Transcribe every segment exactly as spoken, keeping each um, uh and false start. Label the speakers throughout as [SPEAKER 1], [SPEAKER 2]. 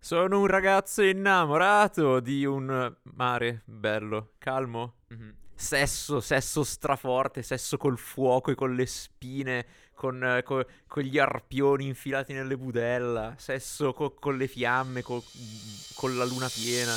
[SPEAKER 1] Sono un ragazzo innamorato di un mare bello, calmo. Mhm. Sesso, sesso straforte, sesso col fuoco e con le spine, con, eh, co- con gli arpioni infilati nelle budella, sesso co- con le fiamme, co- con la luna piena.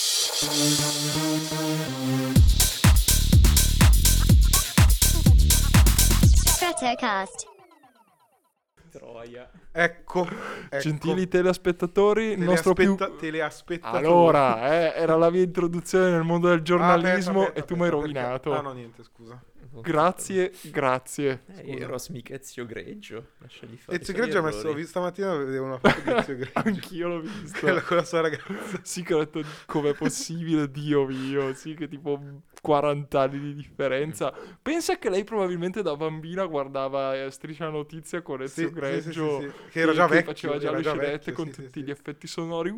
[SPEAKER 2] Stratocast.
[SPEAKER 1] Troia.
[SPEAKER 3] Ecco, ecco.
[SPEAKER 4] Gentili telespettatori, il nostro più...
[SPEAKER 3] Teleaspetta- teleaspettatori.
[SPEAKER 4] Allora, eh, era la mia introduzione nel mondo del giornalismo
[SPEAKER 3] Ah, aspetta, aspetta,
[SPEAKER 4] e tu mi hai
[SPEAKER 3] aspetta, perché-
[SPEAKER 4] rovinato.
[SPEAKER 3] Ah no, niente, scusa.
[SPEAKER 4] Grazie, grazie.
[SPEAKER 1] Eh, Eros mica Ezio Greggio. Lasciagli fare.
[SPEAKER 3] Ezio
[SPEAKER 1] sono
[SPEAKER 3] Greggio ha
[SPEAKER 1] gli
[SPEAKER 3] messo, ho
[SPEAKER 1] errori.
[SPEAKER 3] visto stamattina vedevo una foto di Ezio Greggio.
[SPEAKER 4] Anch'io l'ho visto.
[SPEAKER 3] Quella con la sua ragazza.
[SPEAKER 4] Sì, che ho detto, com'è possibile, Dio mio, sì, che tipo quaranta anni di differenza. Pensa che lei probabilmente da bambina guardava eh, Striscia la Notizia con Ezio
[SPEAKER 3] Sì, sì,
[SPEAKER 4] Greggio,
[SPEAKER 3] sì, sì, sì. Che era già vecchio,
[SPEAKER 4] faceva già
[SPEAKER 3] era
[SPEAKER 4] le
[SPEAKER 3] già
[SPEAKER 4] scenette
[SPEAKER 3] vecchio,
[SPEAKER 4] con
[SPEAKER 3] sì,
[SPEAKER 4] tutti
[SPEAKER 3] sì,
[SPEAKER 4] gli
[SPEAKER 3] sì.
[SPEAKER 4] effetti sonori.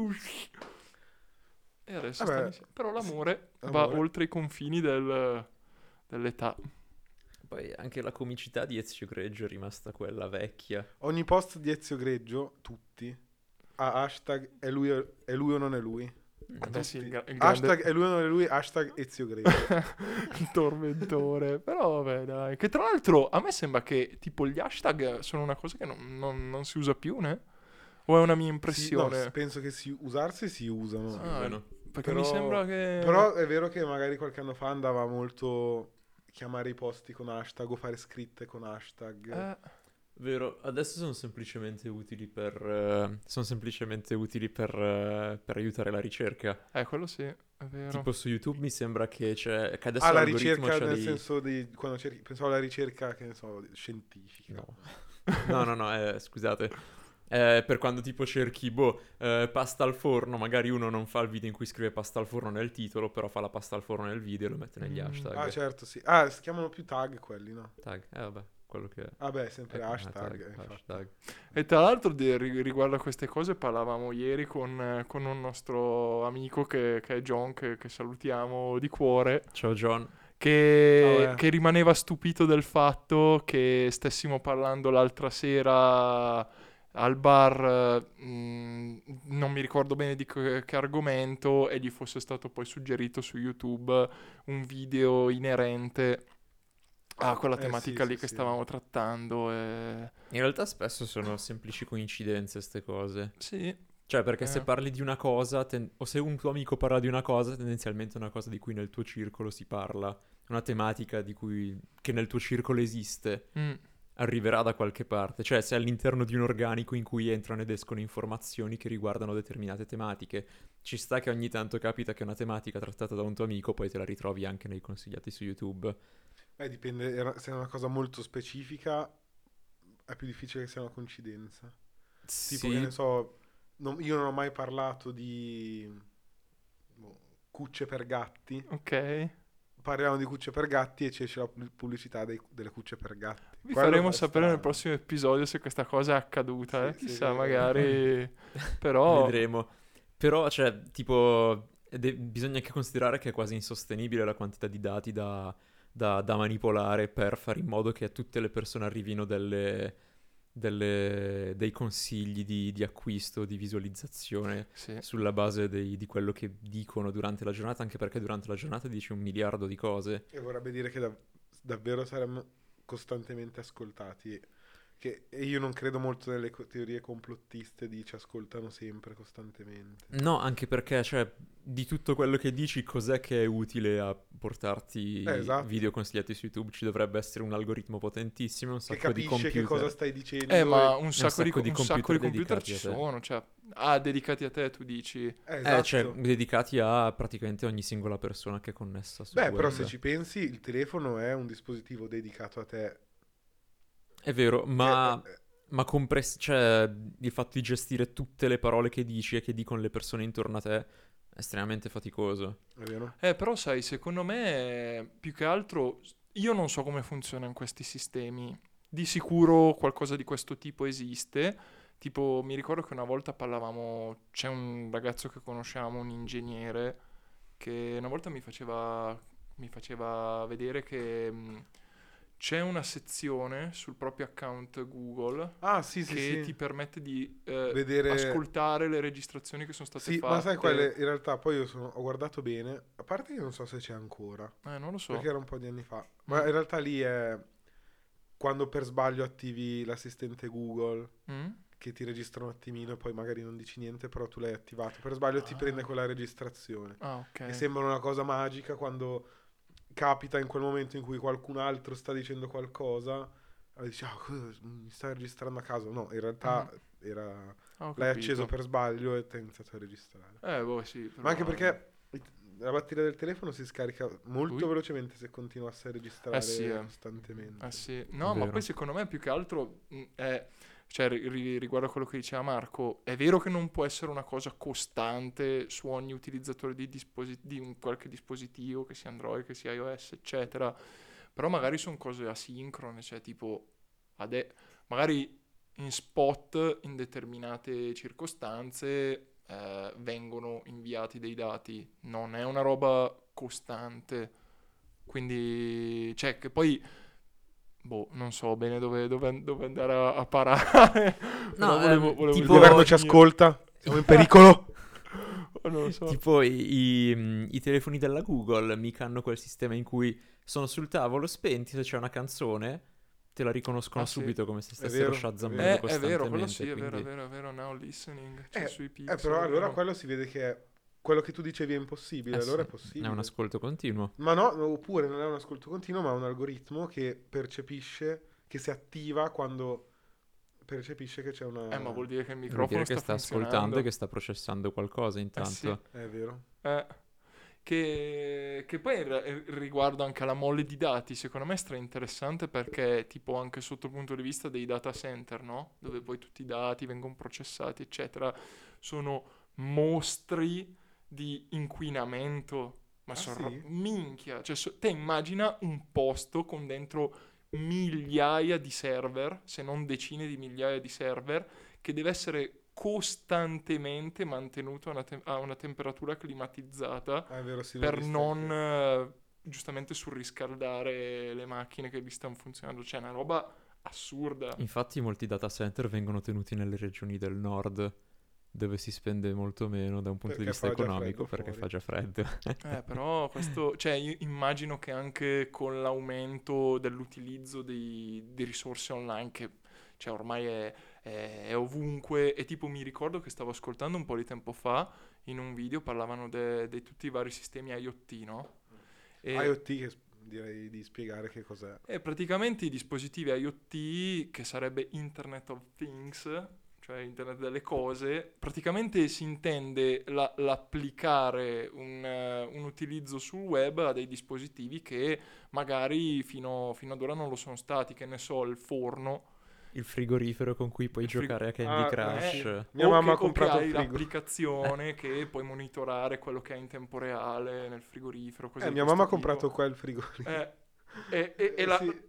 [SPEAKER 4] E adesso
[SPEAKER 3] Vabbè,
[SPEAKER 4] stanno insieme. Però l'amore
[SPEAKER 3] sì,
[SPEAKER 4] va
[SPEAKER 3] amore.
[SPEAKER 4] oltre i confini del- dell'età.
[SPEAKER 1] Poi anche la comicità di Ezio Greggio è rimasta quella vecchia.
[SPEAKER 3] Ogni post di Ezio Greggio, tutti, ha hashtag è lui, o- è lui o non è lui.
[SPEAKER 4] Beh, sì, il, gra- il
[SPEAKER 3] Hashtag
[SPEAKER 4] grande
[SPEAKER 3] è lui o non è lui, hashtag Ezio Greggio.
[SPEAKER 4] il tormentore. Però vabbè, dai. Che tra l'altro a me sembra che tipo gli hashtag sono una cosa che non, non- non si usa più, né? O è una mia
[SPEAKER 3] Sì, no,
[SPEAKER 4] impressione?
[SPEAKER 3] penso che si, usarsi si usano.
[SPEAKER 4] Ah,
[SPEAKER 1] Bueno.
[SPEAKER 4] perché
[SPEAKER 3] Però-
[SPEAKER 4] mi sembra che...
[SPEAKER 3] Però è vero che magari qualche anno fa andava molto chiamare i posti con hashtag o fare scritte con hashtag.
[SPEAKER 4] Eh,
[SPEAKER 1] Vero, adesso sono semplicemente utili per. eh, sono semplicemente utili per, eh, per aiutare la ricerca.
[SPEAKER 4] eh, quello sì, è vero.
[SPEAKER 1] Tipo su YouTube mi sembra che c'è. Che adesso
[SPEAKER 3] Ah, la
[SPEAKER 1] l'algoritmo
[SPEAKER 3] ricerca
[SPEAKER 1] c'ha
[SPEAKER 3] nel
[SPEAKER 1] dei.
[SPEAKER 3] senso di quando cerchi, pensavo alla ricerca, che ne so, scientifica.
[SPEAKER 1] No. No, no, no, eh, scusate. Eh, per quando tipo cerchi, boh, eh, pasta al forno, magari uno non fa il video in cui scrive pasta al forno nel titolo, però fa la pasta al forno nel video e lo mette negli
[SPEAKER 4] Mm.
[SPEAKER 1] hashtag.
[SPEAKER 3] Ah, certo, sì. Ah, si chiamano più tag quelli, no?
[SPEAKER 1] Tag, eh vabbè, quello che è.
[SPEAKER 3] Ah, beh, sempre
[SPEAKER 1] Ecco,
[SPEAKER 3] hashtag.
[SPEAKER 1] tag,
[SPEAKER 3] infatti.
[SPEAKER 1] hashtag.
[SPEAKER 4] E tra l'altro di- ri- riguardo a queste cose parlavamo ieri con, eh, con un nostro amico che, che è John, che, che salutiamo di cuore,
[SPEAKER 1] Ciao John.
[SPEAKER 4] che,
[SPEAKER 3] Ciao, eh.
[SPEAKER 4] che rimaneva stupito del fatto che stessimo parlando l'altra sera al bar, eh, mh, non mi ricordo bene di che, che argomento, e gli fosse stato poi suggerito su YouTube un video inerente a quella
[SPEAKER 3] Eh,
[SPEAKER 4] tematica
[SPEAKER 3] sì,
[SPEAKER 4] lì
[SPEAKER 3] sì,
[SPEAKER 4] che
[SPEAKER 3] sì.
[SPEAKER 4] stavamo trattando. E...
[SPEAKER 1] In realtà spesso sono semplici coincidenze queste cose.
[SPEAKER 4] Sì,
[SPEAKER 1] Cioè, perché
[SPEAKER 4] Eh.
[SPEAKER 1] se parli di una cosa, ten- o se un tuo amico parla di una cosa, tendenzialmente è una cosa di cui nel tuo circolo si parla, una tematica di cui, che nel tuo circolo esiste,
[SPEAKER 4] mm,
[SPEAKER 1] arriverà da qualche parte. Cioè, se all'interno di un organico in cui entrano ed escono informazioni che riguardano determinate tematiche, ci sta che ogni tanto capita che una tematica trattata da un tuo amico poi te la ritrovi anche nei consigliati su YouTube.
[SPEAKER 3] Eh, dipende, era- se è una cosa molto specifica è più difficile che sia una coincidenza. Tipo, che ne so, non- io non ho mai parlato di boh, cucce per gatti.
[SPEAKER 4] ok.
[SPEAKER 3] Parliamo di cucce per gatti e ci esce la pu- pubblicità dei- delle cucce per gatti.
[SPEAKER 4] Vi
[SPEAKER 3] Quello
[SPEAKER 4] faremo
[SPEAKER 3] è
[SPEAKER 4] sapere nel
[SPEAKER 3] strano.
[SPEAKER 4] prossimo episodio se questa cosa è accaduta, eh.
[SPEAKER 3] Sì, sì,
[SPEAKER 4] Chissà,
[SPEAKER 3] sì,
[SPEAKER 4] magari... Però...
[SPEAKER 1] Vedremo. Però, cioè, tipo, de- bisogna anche considerare che è quasi insostenibile la quantità di dati da, da- da manipolare per fare in modo che a tutte le persone arrivino delle, delle- dei consigli di, di acquisto, di visualizzazione
[SPEAKER 4] Sì.
[SPEAKER 1] sulla base dei- di quello che dicono durante la giornata, anche perché durante la giornata dici un miliardo di cose.
[SPEAKER 3] E vorrebbe dire che dav- davvero saremmo costantemente ascoltati. Che e io non credo molto nelle co- teorie complottiste di ci ascoltano sempre, costantemente.
[SPEAKER 1] No, anche perché, cioè, di tutto quello che dici, cos'è che è utile a portarti
[SPEAKER 3] Eh, esatto.
[SPEAKER 1] video consigliati su YouTube? Ci dovrebbe essere un algoritmo potentissimo, un
[SPEAKER 3] Che
[SPEAKER 1] sacco di
[SPEAKER 3] capisce
[SPEAKER 1] computer.
[SPEAKER 3] che cosa stai dicendo.
[SPEAKER 4] Eh, ma
[SPEAKER 3] e-
[SPEAKER 4] un sacco, di,
[SPEAKER 1] sacco di
[SPEAKER 4] un sacco di
[SPEAKER 1] computer
[SPEAKER 4] computer
[SPEAKER 1] dedicati
[SPEAKER 4] ci
[SPEAKER 1] a te.
[SPEAKER 4] sono, cioè... Ah, dedicati a te, tu dici.
[SPEAKER 3] Eh,
[SPEAKER 1] Eh,
[SPEAKER 3] esatto.
[SPEAKER 1] cioè, dedicati a praticamente ogni singola persona che è connessa su
[SPEAKER 3] Beh,
[SPEAKER 1] web.
[SPEAKER 3] però se ci pensi, il telefono è un dispositivo dedicato a te.
[SPEAKER 1] È vero, ma,
[SPEAKER 3] Eh, eh,
[SPEAKER 1] ma compress- cioè, il fatto di gestire tutte le parole che dici e che dicono le persone intorno a te è estremamente faticoso.
[SPEAKER 3] è vero?
[SPEAKER 4] Eh, però sai, secondo me, più che altro, io non so come funzionano questi sistemi. Di sicuro qualcosa di questo tipo esiste. Tipo, mi ricordo che una volta parlavamo, c'è un ragazzo che conosciamo, un ingegnere, che una volta mi faceva, mi faceva vedere che mh, c'è una sezione sul proprio account Google
[SPEAKER 3] Ah, sì, sì,
[SPEAKER 4] che
[SPEAKER 3] sì.
[SPEAKER 4] ti permette di eh,
[SPEAKER 3] Vedere...
[SPEAKER 4] ascoltare le registrazioni che sono state
[SPEAKER 3] Sì,
[SPEAKER 4] fatte.
[SPEAKER 3] ma sai quelle, in realtà poi io sono- ho guardato bene, a parte che non so se c'è ancora,
[SPEAKER 4] Eh, non lo so.
[SPEAKER 3] perché era un po' di anni fa, ma
[SPEAKER 4] Mm.
[SPEAKER 3] in realtà lì è quando per sbaglio attivi l'assistente Google,
[SPEAKER 4] Mm?
[SPEAKER 3] che ti registra un attimino e poi magari non dici niente, però tu l'hai attivato, per sbaglio ti
[SPEAKER 4] Ah.
[SPEAKER 3] prende quella registrazione.
[SPEAKER 4] Ah, ok.
[SPEAKER 3] E sembra una cosa magica quando capita in quel momento in cui qualcun altro sta dicendo qualcosa, e dici, ah, cosa- mi sta registrando a caso. No, in realtà era...
[SPEAKER 4] Ah, ho
[SPEAKER 3] l'hai
[SPEAKER 4] capito.
[SPEAKER 3] acceso per sbaglio e ti ha iniziato a registrare.
[SPEAKER 4] Eh, boh, sì. Però...
[SPEAKER 3] Ma anche perché il- la batteria del telefono si scarica molto
[SPEAKER 4] Ui.
[SPEAKER 3] velocemente se continuasse a registrare
[SPEAKER 4] Eh sì, eh.
[SPEAKER 3] costantemente.
[SPEAKER 4] Eh sì. No, ma
[SPEAKER 1] Vero.
[SPEAKER 4] poi secondo me più che altro mh, è... Cioè, ri- ri- riguardo a quello che diceva Marco, è vero che non può essere una cosa costante su ogni utilizzatore di, disposi- di un qualche dispositivo, che sia Android, che sia iOS, eccetera, però magari sono cose asincrone, cioè tipo, ade- magari in spot, in determinate circostanze, eh, vengono inviati dei dati, non è una roba costante, quindi, cioè, che poi... Boh, non so bene dove, dove- dove andare a, a parare. Però
[SPEAKER 1] No,
[SPEAKER 4] volevo,
[SPEAKER 1] ehm,
[SPEAKER 4] volevo
[SPEAKER 3] Il
[SPEAKER 1] tipo-
[SPEAKER 3] governo
[SPEAKER 4] dire
[SPEAKER 3] ci
[SPEAKER 4] la mia.
[SPEAKER 3] ascolta, siamo in pericolo.
[SPEAKER 4] Oh, non lo so.
[SPEAKER 1] Tipo i, i, mm, i telefoni della Google mica hanno quel sistema in cui sono sul tavolo spenti, se c'è una canzone te la riconoscono
[SPEAKER 4] Ah, sì.
[SPEAKER 1] subito come se
[SPEAKER 3] È
[SPEAKER 1] stessero
[SPEAKER 3] vero,
[SPEAKER 1] shazammando
[SPEAKER 3] è vero.
[SPEAKER 4] Eh, è vero, quello
[SPEAKER 1] costantemente.
[SPEAKER 4] sì, è vero, è
[SPEAKER 1] quindi-
[SPEAKER 4] vero, è vero. Now listening, cioè
[SPEAKER 3] Eh,
[SPEAKER 4] sui
[SPEAKER 3] eh,
[SPEAKER 4] pixel.
[SPEAKER 3] però
[SPEAKER 4] è
[SPEAKER 3] allora
[SPEAKER 4] vero.
[SPEAKER 3] quello si vede che è quello che tu dicevi è impossibile,
[SPEAKER 1] Eh
[SPEAKER 3] allora
[SPEAKER 1] sì,
[SPEAKER 3] è possibile.
[SPEAKER 1] È un ascolto continuo.
[SPEAKER 3] Ma no, oppure non è un ascolto continuo, ma è un algoritmo che percepisce, che si attiva quando percepisce che c'è una...
[SPEAKER 4] Eh, ma vuol dire che il
[SPEAKER 1] Vuol
[SPEAKER 4] microfono
[SPEAKER 1] dire che sta
[SPEAKER 4] funzionando.
[SPEAKER 1] ascoltando e che sta processando qualcosa
[SPEAKER 4] Eh
[SPEAKER 1] intanto.
[SPEAKER 4] sì.
[SPEAKER 3] È vero.
[SPEAKER 4] Eh. Che, che poi r- riguardo anche alla mole di dati, secondo me è stra interessante perché tipo anche sotto il punto di vista dei data center, no? Dove poi tutti i dati vengono processati, eccetera, sono mostri di inquinamento. Ma
[SPEAKER 3] Ah,
[SPEAKER 4] sono
[SPEAKER 3] sì?
[SPEAKER 4] minchia, cioè so- te immagina un posto con dentro migliaia di server, se non decine di migliaia di server, che deve essere costantemente mantenuto a una, te- a una temperatura climatizzata
[SPEAKER 3] Ah, è vero, sì, l'ho
[SPEAKER 4] per
[SPEAKER 3] visto
[SPEAKER 4] non
[SPEAKER 3] anch'io.
[SPEAKER 4] eh, giustamente surriscaldare le macchine che vi stanno funzionando. Cioè, è una roba assurda.
[SPEAKER 1] Infatti molti data center vengono tenuti nelle regioni del nord, dove si spende molto meno da un punto
[SPEAKER 3] Perché
[SPEAKER 1] di vista
[SPEAKER 3] fa già
[SPEAKER 1] economico,
[SPEAKER 3] freddo
[SPEAKER 1] perché
[SPEAKER 3] fuori.
[SPEAKER 1] fa già freddo.
[SPEAKER 4] Eh, però questo, cioè, io immagino che anche con l'aumento dell'utilizzo di, di risorse online, che cioè, ormai è, è- è ovunque, e tipo mi ricordo che stavo ascoltando un po' di tempo fa in un video, parlavano di tutti i vari sistemi IoT, no? E,
[SPEAKER 3] IoT, che s- direi di spiegare che cos'è.
[SPEAKER 4] e praticamente i dispositivi IoT, che sarebbe Internet of Things, cioè Internet delle cose, praticamente si intende la- l'applicare un, eh, un utilizzo sul web a dei dispositivi che magari fino, fino ad ora non lo sono stati, che ne so, il forno.
[SPEAKER 1] Il frigorifero con cui puoi
[SPEAKER 4] Il frigo-
[SPEAKER 1] giocare a Candy
[SPEAKER 3] Ah,
[SPEAKER 1] Crush.
[SPEAKER 3] eh, Mia
[SPEAKER 4] o
[SPEAKER 3] mamma
[SPEAKER 4] che,
[SPEAKER 3] ha
[SPEAKER 4] o che
[SPEAKER 3] comprato il
[SPEAKER 4] hai
[SPEAKER 3] frigo.
[SPEAKER 4] l'applicazione che puoi monitorare quello che hai in tempo reale nel frigorifero, cose
[SPEAKER 3] Eh,
[SPEAKER 4] di
[SPEAKER 3] mia mamma ha
[SPEAKER 4] questo
[SPEAKER 3] comprato
[SPEAKER 4] tipo.
[SPEAKER 3] qua il frigo.
[SPEAKER 4] Eh, e, e- e
[SPEAKER 3] Eh,
[SPEAKER 4] la...
[SPEAKER 3] sì.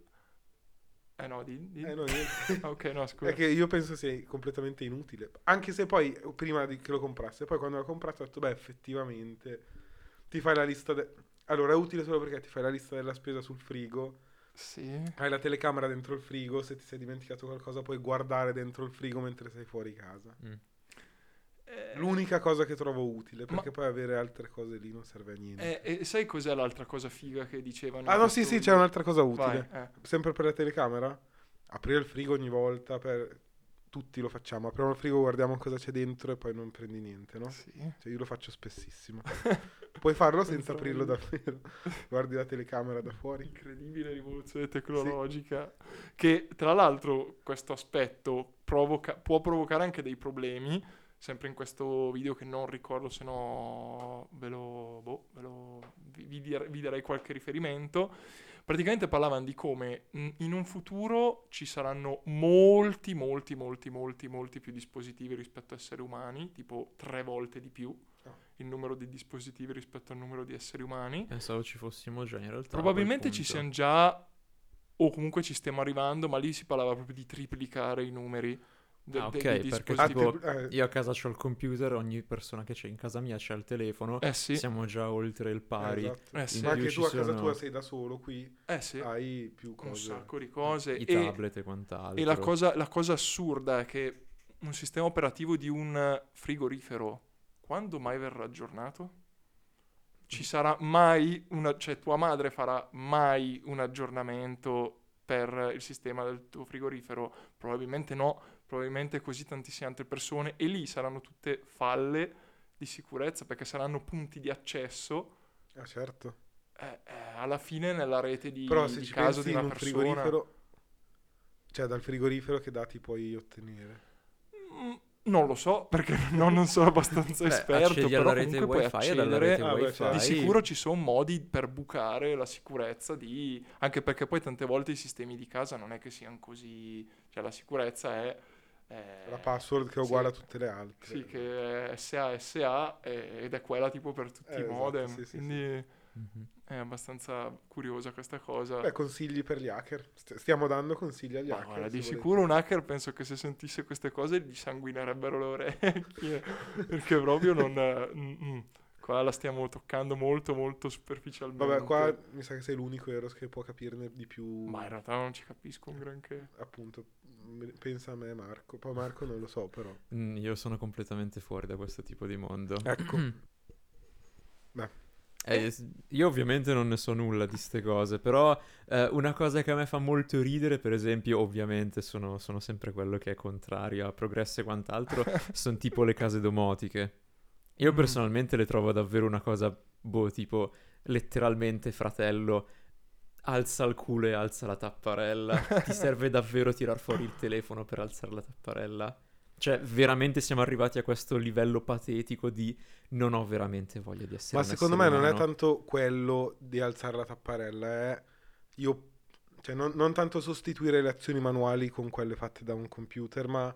[SPEAKER 4] Eh no, di, di-
[SPEAKER 3] Eh, no, niente.
[SPEAKER 4] Ah, ok, no, scusa.
[SPEAKER 3] È che io penso sia completamente inutile. Anche se poi, prima di che lo comprasse, poi quando l'ho comprato ho detto, beh, effettivamente, ti fai la lista... de- Allora, è utile solo perché ti fai la lista della spesa sul frigo,
[SPEAKER 4] Sì.
[SPEAKER 3] hai la telecamera dentro il frigo, se ti sei dimenticato qualcosa puoi guardare dentro il frigo mentre sei fuori casa.
[SPEAKER 1] Mm.
[SPEAKER 4] Eh,
[SPEAKER 3] L'unica cosa che trovo utile, perché
[SPEAKER 4] Ma-
[SPEAKER 3] poi avere altre cose lì non serve a niente.
[SPEAKER 4] eh, e sai cos'è l'altra cosa figa che dicevano?
[SPEAKER 3] Ah
[SPEAKER 4] in
[SPEAKER 3] no, sì,
[SPEAKER 4] questo
[SPEAKER 3] sì, c'è
[SPEAKER 4] video?
[SPEAKER 3] un'altra cosa
[SPEAKER 4] Vai,
[SPEAKER 3] utile.
[SPEAKER 4] eh.
[SPEAKER 3] Sempre per la telecamera, aprire il frigo ogni volta, per... tutti lo facciamo. Apriamo il frigo, guardiamo cosa c'è dentro e poi non prendi niente, no?
[SPEAKER 4] Sì.
[SPEAKER 3] Cioè io lo faccio spessissimo. Puoi farlo senza
[SPEAKER 4] Pensavo
[SPEAKER 3] aprirlo
[SPEAKER 4] io.
[SPEAKER 3] davvero. Guardi la telecamera da fuori.
[SPEAKER 4] Incredibile rivoluzione tecnologica. Che tra l'altro questo aspetto provoca- può provocare anche dei problemi. Sempre in questo video che non ricordo, se no ve lo, boh, ve lo vi, vi dire- vi darei qualche riferimento. Praticamente parlavano di come mh, in un futuro ci saranno molti, molti, molti, molti, molti più dispositivi rispetto a esseri umani, tipo tre volte di più
[SPEAKER 3] Ah.
[SPEAKER 4] il numero di dispositivi rispetto al numero di esseri umani.
[SPEAKER 1] Pensavo ci fossimo già in realtà. a
[SPEAKER 4] Probabilmente
[SPEAKER 1] quel
[SPEAKER 4] ci
[SPEAKER 1] punto.
[SPEAKER 4] siamo già, o comunque ci stiamo arrivando, ma lì si parlava proprio di triplicare i numeri. de-
[SPEAKER 1] Ah,
[SPEAKER 4] de-
[SPEAKER 1] ok,
[SPEAKER 4] dei
[SPEAKER 1] perché
[SPEAKER 4] dispositivi.
[SPEAKER 1] tipo
[SPEAKER 3] eh,
[SPEAKER 1] io a casa c'ho il computer, ogni persona che c'è in casa mia c'ha il telefono,
[SPEAKER 4] Eh sì,
[SPEAKER 1] siamo già oltre il
[SPEAKER 3] eh,
[SPEAKER 1] pari.
[SPEAKER 3] esatto.
[SPEAKER 4] eh sì,
[SPEAKER 3] Ma
[SPEAKER 1] più
[SPEAKER 3] anche
[SPEAKER 1] ci
[SPEAKER 3] tu a casa
[SPEAKER 1] sono
[SPEAKER 3] tua sei da solo, qui
[SPEAKER 4] eh sì,
[SPEAKER 3] hai più
[SPEAKER 4] un
[SPEAKER 3] cose.
[SPEAKER 4] sacco di cose.
[SPEAKER 1] I
[SPEAKER 4] E,
[SPEAKER 1] tablet e quant'altro.
[SPEAKER 4] e la cosa, la cosa assurda è che un sistema operativo di un frigorifero, quando mai verrà aggiornato? Ci sarà mai una, cioè tua madre farà mai un aggiornamento per il sistema del tuo frigorifero? Probabilmente no, probabilmente così tantissime altre persone, e lì saranno tutte falle di sicurezza perché saranno punti di accesso
[SPEAKER 3] Ah, certo.
[SPEAKER 4] eh, eh, alla fine nella rete di,
[SPEAKER 3] Però se
[SPEAKER 4] di
[SPEAKER 3] ci
[SPEAKER 4] casa
[SPEAKER 3] pensi
[SPEAKER 4] di
[SPEAKER 3] in
[SPEAKER 4] una
[SPEAKER 3] un
[SPEAKER 4] persona.
[SPEAKER 3] frigorifero, cioè dal frigorifero che dati puoi ottenere?
[SPEAKER 4] Mm, Non lo so perché no, non sono abbastanza
[SPEAKER 1] Beh,
[SPEAKER 4] esperto,
[SPEAKER 1] accedi
[SPEAKER 4] però
[SPEAKER 1] alla rete
[SPEAKER 4] comunque puoi
[SPEAKER 1] wifi e dalla
[SPEAKER 4] accedere.
[SPEAKER 1] rete
[SPEAKER 3] Ah, beh,
[SPEAKER 1] wifi
[SPEAKER 3] certo.
[SPEAKER 4] Di sicuro ci sono modi per bucare la sicurezza di... Anche perché poi tante volte i sistemi di casa non è che siano così... Cioè la sicurezza è... è-
[SPEAKER 3] La password che è
[SPEAKER 4] sì,
[SPEAKER 3] uguale a tutte le altre.
[SPEAKER 4] Sì, che è S A S A e- ed è quella tipo per tutti
[SPEAKER 3] Eh,
[SPEAKER 4] i
[SPEAKER 3] esatto,
[SPEAKER 4] modem.
[SPEAKER 3] sì, sì,
[SPEAKER 4] Quindi
[SPEAKER 1] Mhm.
[SPEAKER 4] è abbastanza curiosa questa cosa.
[SPEAKER 3] Beh, consigli per gli hacker. St- stiamo dando consigli agli
[SPEAKER 4] Ma
[SPEAKER 3] hacker.
[SPEAKER 4] guarda,
[SPEAKER 3] se
[SPEAKER 4] di
[SPEAKER 3] volete.
[SPEAKER 4] sicuro un hacker penso che se sentisse queste cose gli sanguinerebbero le orecchie, perché proprio non... mm, mm. Qua la stiamo toccando molto molto superficialmente.
[SPEAKER 3] Vabbè, qua mi sa che sei l'unico Eros che può capirne di più.
[SPEAKER 4] Ma in realtà non ci capisco un granché.
[SPEAKER 3] Appunto, m- pensa a me Marco. Poi Marco non lo so, però.
[SPEAKER 1] Mm, io sono completamente fuori da questo tipo di mondo.
[SPEAKER 3] Ecco. Beh.
[SPEAKER 1] Eh, s- io ovviamente non ne so nulla di ste cose, però eh, una cosa che a me fa molto ridere, per esempio, ovviamente sono, sono sempre quello che è contrario a progresso e quant'altro, sono tipo le case domotiche. Io
[SPEAKER 4] Mm.
[SPEAKER 1] personalmente le trovo davvero una cosa, boh, tipo letteralmente fratello, alza il culo e alza la tapparella. Ti serve davvero tirar fuori il telefono per alzare la tapparella? Cioè, veramente siamo arrivati a questo livello patetico di non ho veramente voglia di essere
[SPEAKER 3] Ma
[SPEAKER 1] un
[SPEAKER 3] secondo me
[SPEAKER 1] essere
[SPEAKER 3] non è
[SPEAKER 1] umano.
[SPEAKER 3] tanto quello di alzare la tapparella, è io, cioè non, non tanto sostituire le azioni manuali con quelle fatte da un computer, ma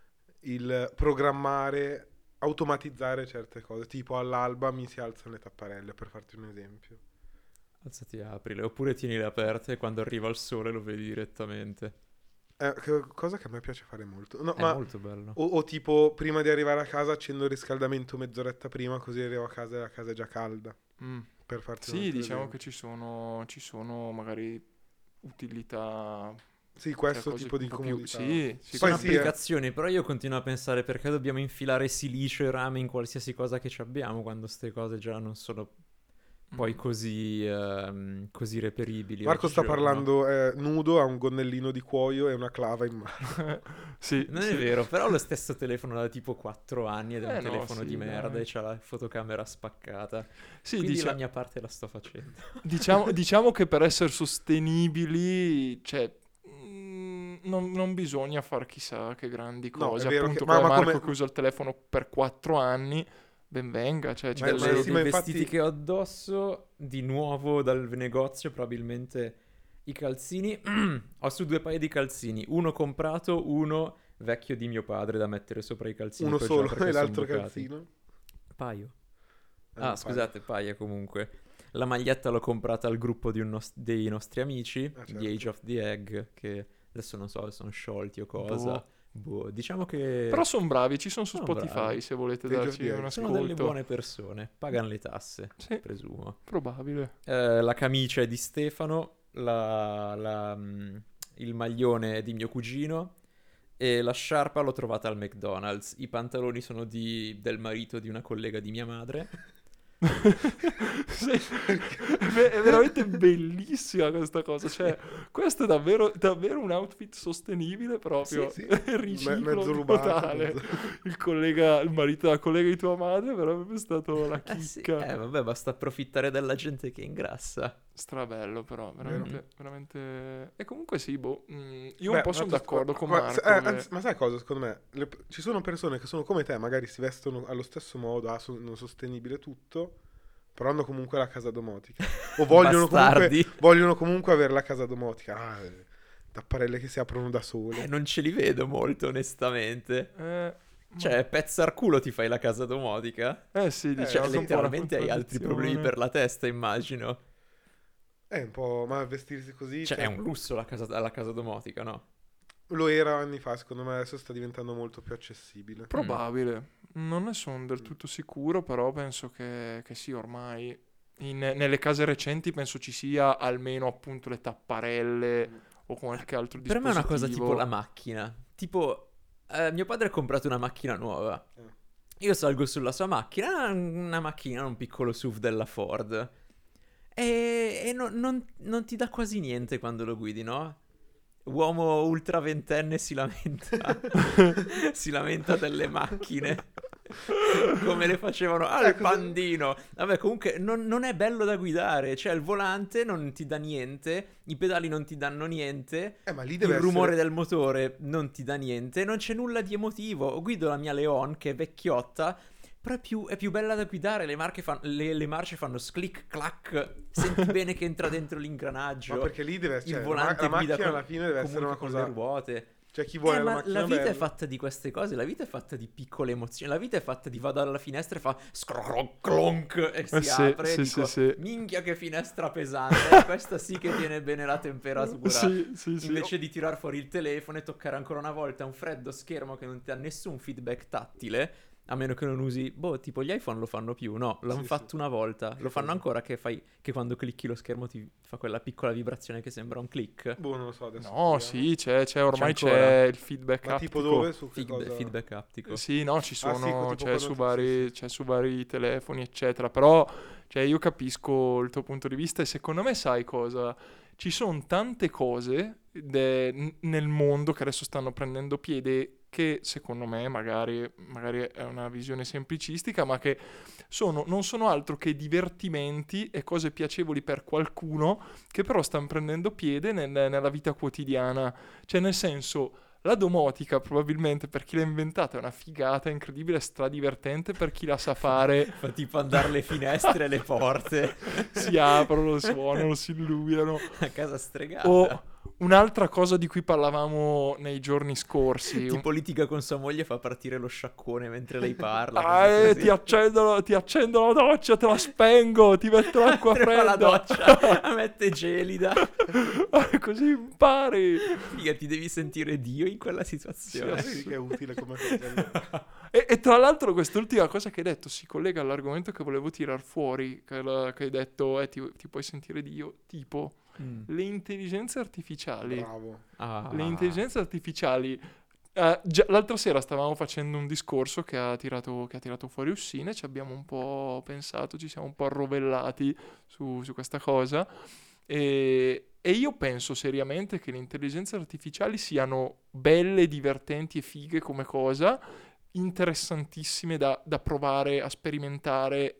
[SPEAKER 3] il programmare, automatizzare certe cose. Tipo all'alba mi si alzano le tapparelle, per farti un esempio.
[SPEAKER 1] Alzati e aprile, oppure tienile aperte e quando arriva il sole lo vedi direttamente.
[SPEAKER 3] È che- cosa che a me piace fare molto. No,
[SPEAKER 1] È
[SPEAKER 3] ma
[SPEAKER 1] molto bello.
[SPEAKER 3] o, o tipo prima di arrivare a casa accendo il riscaldamento mezz'oretta prima, così arrivo a casa e la casa è già calda.
[SPEAKER 4] Mm.
[SPEAKER 3] Per farti un
[SPEAKER 4] Sì,
[SPEAKER 3] altro
[SPEAKER 4] diciamo
[SPEAKER 3] esempio.
[SPEAKER 4] che ci sono, ci sono magari utilità...
[SPEAKER 3] Sì,
[SPEAKER 4] cioè
[SPEAKER 3] questo
[SPEAKER 4] cose
[SPEAKER 3] tipo di
[SPEAKER 4] un po' più-
[SPEAKER 3] comodità.
[SPEAKER 4] Sì, sì,
[SPEAKER 3] Poi
[SPEAKER 1] Sono
[SPEAKER 3] sì, eh.
[SPEAKER 1] applicazioni, però io continuo a pensare perché dobbiamo infilare silicio e rame in qualsiasi cosa che ci abbiamo quando ste cose già non sono poi
[SPEAKER 4] Mm.
[SPEAKER 1] così, ehm, così reperibili.
[SPEAKER 3] Marco sta
[SPEAKER 1] oggigiorno.
[SPEAKER 3] parlando eh, nudo, ha un gonnellino di cuoio e una clava in mano.
[SPEAKER 4] Sì,
[SPEAKER 1] Non
[SPEAKER 4] sì.
[SPEAKER 1] è vero, però ho lo stesso telefono da tipo quattro anni ed è
[SPEAKER 4] Eh
[SPEAKER 1] un
[SPEAKER 4] no,
[SPEAKER 1] telefono
[SPEAKER 4] sì,
[SPEAKER 1] di merda
[SPEAKER 4] dai.
[SPEAKER 1] e c'ha la fotocamera spaccata.
[SPEAKER 4] Sì,
[SPEAKER 1] Quindi
[SPEAKER 4] dicia-
[SPEAKER 1] la mia parte la sto facendo.
[SPEAKER 4] diciamo, diciamo che per essere sostenibili, cioè, mm, non, non bisogna far chissà che grandi
[SPEAKER 3] No, è
[SPEAKER 4] cose.
[SPEAKER 3] vero
[SPEAKER 4] Appunto,
[SPEAKER 3] che- ma-
[SPEAKER 4] come
[SPEAKER 3] ma
[SPEAKER 4] Marco
[SPEAKER 3] come-
[SPEAKER 4] che usa il telefono per quattro anni, ben venga. Cioè, ci
[SPEAKER 3] Ma-
[SPEAKER 4] posso-
[SPEAKER 3] ma
[SPEAKER 1] Delle,
[SPEAKER 3] sì,
[SPEAKER 1] dei
[SPEAKER 3] infatti-
[SPEAKER 1] vestiti che ho addosso, di nuovo dal negozio, probabilmente i calzini. Ho su due paia di calzini, uno comprato, uno vecchio di mio padre da mettere sopra i calzini.
[SPEAKER 3] Uno
[SPEAKER 1] poi già
[SPEAKER 3] solo
[SPEAKER 1] perché
[SPEAKER 3] e
[SPEAKER 1] son
[SPEAKER 3] l'altro
[SPEAKER 1] bucati.
[SPEAKER 3] calzino.
[SPEAKER 1] Paio.
[SPEAKER 3] Eh,
[SPEAKER 1] Ah,
[SPEAKER 3] no,
[SPEAKER 1] scusate, paia comunque. La maglietta l'ho comprata al gruppo di un nos- dei nostri amici
[SPEAKER 3] Ah,
[SPEAKER 1] di
[SPEAKER 3] certo.
[SPEAKER 1] Age of the Egg, che adesso non so se sono sciolti o cosa.
[SPEAKER 4] Boh.
[SPEAKER 1] Boh, diciamo che
[SPEAKER 4] Però sono bravi, ci sono su
[SPEAKER 1] Sono
[SPEAKER 4] Spotify
[SPEAKER 1] bravi.
[SPEAKER 4] se volete
[SPEAKER 3] Age of
[SPEAKER 4] darci
[SPEAKER 3] the
[SPEAKER 4] un
[SPEAKER 3] Egg.
[SPEAKER 1] sono
[SPEAKER 4] ascolto.
[SPEAKER 1] delle buone persone, pagano le tasse,
[SPEAKER 4] Sì,
[SPEAKER 1] presumo.
[SPEAKER 4] probabile.
[SPEAKER 1] Eh, la camicia è di Stefano, la- la, mm, il maglione è di mio cugino e la sciarpa l'ho trovata al McDonald's. I pantaloni sono di- del marito di una collega di mia madre.
[SPEAKER 4] Sì, è ve- è veramente bellissima questa cosa. Cioè, questo è davvero, davvero un outfit sostenibile proprio.
[SPEAKER 3] Sì, sì.
[SPEAKER 4] Riciclo
[SPEAKER 3] Me- mezzo rubato,
[SPEAKER 4] totale.
[SPEAKER 3] mezzo-
[SPEAKER 4] Il collega, il marito della collega di tua madre, però è proprio stato la
[SPEAKER 1] Eh sì,
[SPEAKER 4] chicca.
[SPEAKER 1] eh, vabbè, basta approfittare della gente che ingrassa.
[SPEAKER 4] Strabello, però, veramente, veramente. E comunque sì, boh. mm, io
[SPEAKER 3] Beh,
[SPEAKER 4] un po'
[SPEAKER 3] ma
[SPEAKER 4] sono
[SPEAKER 3] tu-
[SPEAKER 4] d'accordo con
[SPEAKER 3] ma-
[SPEAKER 4] Marco.
[SPEAKER 3] eh,
[SPEAKER 4] che-
[SPEAKER 3] anzi, ma sai cosa, secondo me? Le- ci sono persone che sono come te, magari si vestono allo stesso modo, ah, sono sostenibile tutto, però hanno comunque la casa domotica. O vogliono comunque,
[SPEAKER 1] Bastardi.
[SPEAKER 3] vogliono comunque avere la casa domotica. Ah, eh, tapparelle che si aprono da
[SPEAKER 1] Eh,
[SPEAKER 3] sole.
[SPEAKER 1] non ce li vedo molto, onestamente.
[SPEAKER 4] eh,
[SPEAKER 1] Cioè, pezzar culo ti fai la casa domotica?
[SPEAKER 4] eh sì, diciamo
[SPEAKER 1] Cioè,
[SPEAKER 4] che è un po' una
[SPEAKER 1] letteralmente hai altri problemi
[SPEAKER 4] contraddizione.
[SPEAKER 1] per la testa, immagino.
[SPEAKER 3] È un po', ma vestirsi così...
[SPEAKER 1] Cioè,
[SPEAKER 3] cioè-
[SPEAKER 1] è un lusso la casa, la casa domotica, no?
[SPEAKER 3] Lo era anni fa, secondo me adesso sta diventando molto più accessibile.
[SPEAKER 4] Probabile. Non ne sono del tutto sicuro, però penso che, che sì, ormai. In- nelle case recenti penso ci sia almeno appunto le tapparelle o qualche altro
[SPEAKER 1] Per me è una cosa tipo la
[SPEAKER 4] dispositivo.
[SPEAKER 1] macchina. Tipo, eh, mio padre ha comprato una macchina nuova.
[SPEAKER 3] Eh.
[SPEAKER 1] Io salgo sulla sua macchina, una macchina, un piccolo S U V della Ford. E, e no- non, non ti dà quasi niente quando lo guidi, no? Uomo ultra ventenne si lamenta. Si lamenta delle macchine. Come le facevano al
[SPEAKER 3] Eh, cosa-
[SPEAKER 1] pandino. Vabbè, comunque non, non è bello da guidare. Cioè, il volante non ti dà niente, i pedali non ti danno niente,
[SPEAKER 3] Eh, ma lì
[SPEAKER 1] il
[SPEAKER 3] deve
[SPEAKER 1] rumore
[SPEAKER 3] essere...
[SPEAKER 1] del motore non ti dà niente, non c'è nulla di emotivo. Guido la mia Leon, che è vecchiotta, però è più, è più bella da guidare. Le, marche fan- le, le marce fanno sclick clack. Senti bene che entra dentro l'ingranaggio.
[SPEAKER 3] Ma perché lì deve...
[SPEAKER 1] Il
[SPEAKER 3] Cioè, la, ma-
[SPEAKER 1] volante
[SPEAKER 3] la
[SPEAKER 1] guida
[SPEAKER 3] macchina
[SPEAKER 1] con-
[SPEAKER 3] alla fine deve essere
[SPEAKER 1] comunque
[SPEAKER 3] una
[SPEAKER 1] con
[SPEAKER 3] cosa...
[SPEAKER 1] le ruote.
[SPEAKER 3] Cioè, chi vuole
[SPEAKER 1] Eh,
[SPEAKER 3] la
[SPEAKER 1] ma
[SPEAKER 3] macchina
[SPEAKER 1] la vita è
[SPEAKER 3] bella...
[SPEAKER 1] fatta di queste cose, la vita è fatta di piccole emozioni, la vita è fatta di vado alla finestra e fa scroclonk e si
[SPEAKER 4] Eh sì,
[SPEAKER 1] apre
[SPEAKER 4] sì,
[SPEAKER 1] e
[SPEAKER 4] sì,
[SPEAKER 1] dico
[SPEAKER 4] sì.
[SPEAKER 1] minchia che finestra pesante, questa sì che tiene bene la temperatura.
[SPEAKER 4] Sì, sì, sì.
[SPEAKER 1] Invece di tirar fuori il telefono e toccare ancora una volta un freddo schermo che non ti dà nessun feedback tattile, a meno che non usi, boh, tipo gli iPhone lo fanno più, no, l'hanno
[SPEAKER 3] Sì,
[SPEAKER 1] fatto
[SPEAKER 3] sì.
[SPEAKER 1] una volta,
[SPEAKER 3] Che
[SPEAKER 1] lo fanno
[SPEAKER 3] cosa?
[SPEAKER 1] ancora che fai, che quando clicchi lo schermo ti fa quella piccola vibrazione che sembra un click.
[SPEAKER 3] Boh, non lo so adesso.
[SPEAKER 4] No,
[SPEAKER 3] proviamo.
[SPEAKER 4] sì, c'è, c'è ormai
[SPEAKER 1] ancora?
[SPEAKER 4] c'è il feedback
[SPEAKER 3] Ma tipo
[SPEAKER 4] aptico.
[SPEAKER 3] dove? Su che
[SPEAKER 1] Feedback,
[SPEAKER 3] cosa?
[SPEAKER 1] feedback aptico.
[SPEAKER 4] Sì, no, ci
[SPEAKER 3] Ah, sì,
[SPEAKER 4] sono,
[SPEAKER 3] tipo
[SPEAKER 4] c'è,
[SPEAKER 3] quando
[SPEAKER 4] su
[SPEAKER 3] ti-
[SPEAKER 4] vari,
[SPEAKER 3] sì, sì.
[SPEAKER 4] c'è su vari telefoni, eccetera. Però, cioè, io capisco il tuo punto di vista e secondo me sai cosa? Ci sono tante cose de- n- nel mondo che adesso stanno prendendo piede che secondo me magari, magari è una visione semplicistica, ma che sono, non sono altro che divertimenti e cose piacevoli per qualcuno che però stanno prendendo piede nel- nella vita quotidiana. Cioè, nel senso, la domotica probabilmente per chi l'ha inventata è una figata, è incredibile, stradivertente per chi la sa fare.
[SPEAKER 1] Fa tipo andare le finestre e le porte.
[SPEAKER 4] Si aprono, suonano, si illuminano.
[SPEAKER 1] A casa stregata.
[SPEAKER 4] O un'altra cosa di cui parlavamo nei giorni scorsi. un-
[SPEAKER 1] Tipo litiga con sua moglie, fa partire lo sciacquone mentre lei parla.
[SPEAKER 4] Ah,
[SPEAKER 1] cose
[SPEAKER 4] eh,
[SPEAKER 1] così.
[SPEAKER 4] ti accendo, ti accendo la doccia, te la spengo, ti metto l'acqua
[SPEAKER 1] Mentre fa la
[SPEAKER 4] fredda.
[SPEAKER 1] doccia, la mette gelida.
[SPEAKER 4] Così impari.
[SPEAKER 1] Figa, ti devi sentire Dio in quella situazione.
[SPEAKER 3] Vedi che è utile come cosa.
[SPEAKER 4] E, e tra l'altro quest'ultima cosa che hai detto si collega all'argomento che volevo tirar fuori, che, la- che hai detto, eh, ti, ti puoi sentire Dio, tipo
[SPEAKER 1] Mm.
[SPEAKER 4] le intelligenze artificiali.
[SPEAKER 3] Bravo.
[SPEAKER 1] Ah.
[SPEAKER 4] Le intelligenze artificiali. eh, già- l'altra sera stavamo facendo un discorso che ha tirato, che ha tirato fuori Ussine, ci abbiamo un po' pensato, ci siamo un po' arrovellati su, su questa cosa. E, e io penso seriamente che le intelligenze artificiali siano belle, divertenti e fighe come cosa, interessantissime da, da provare, a sperimentare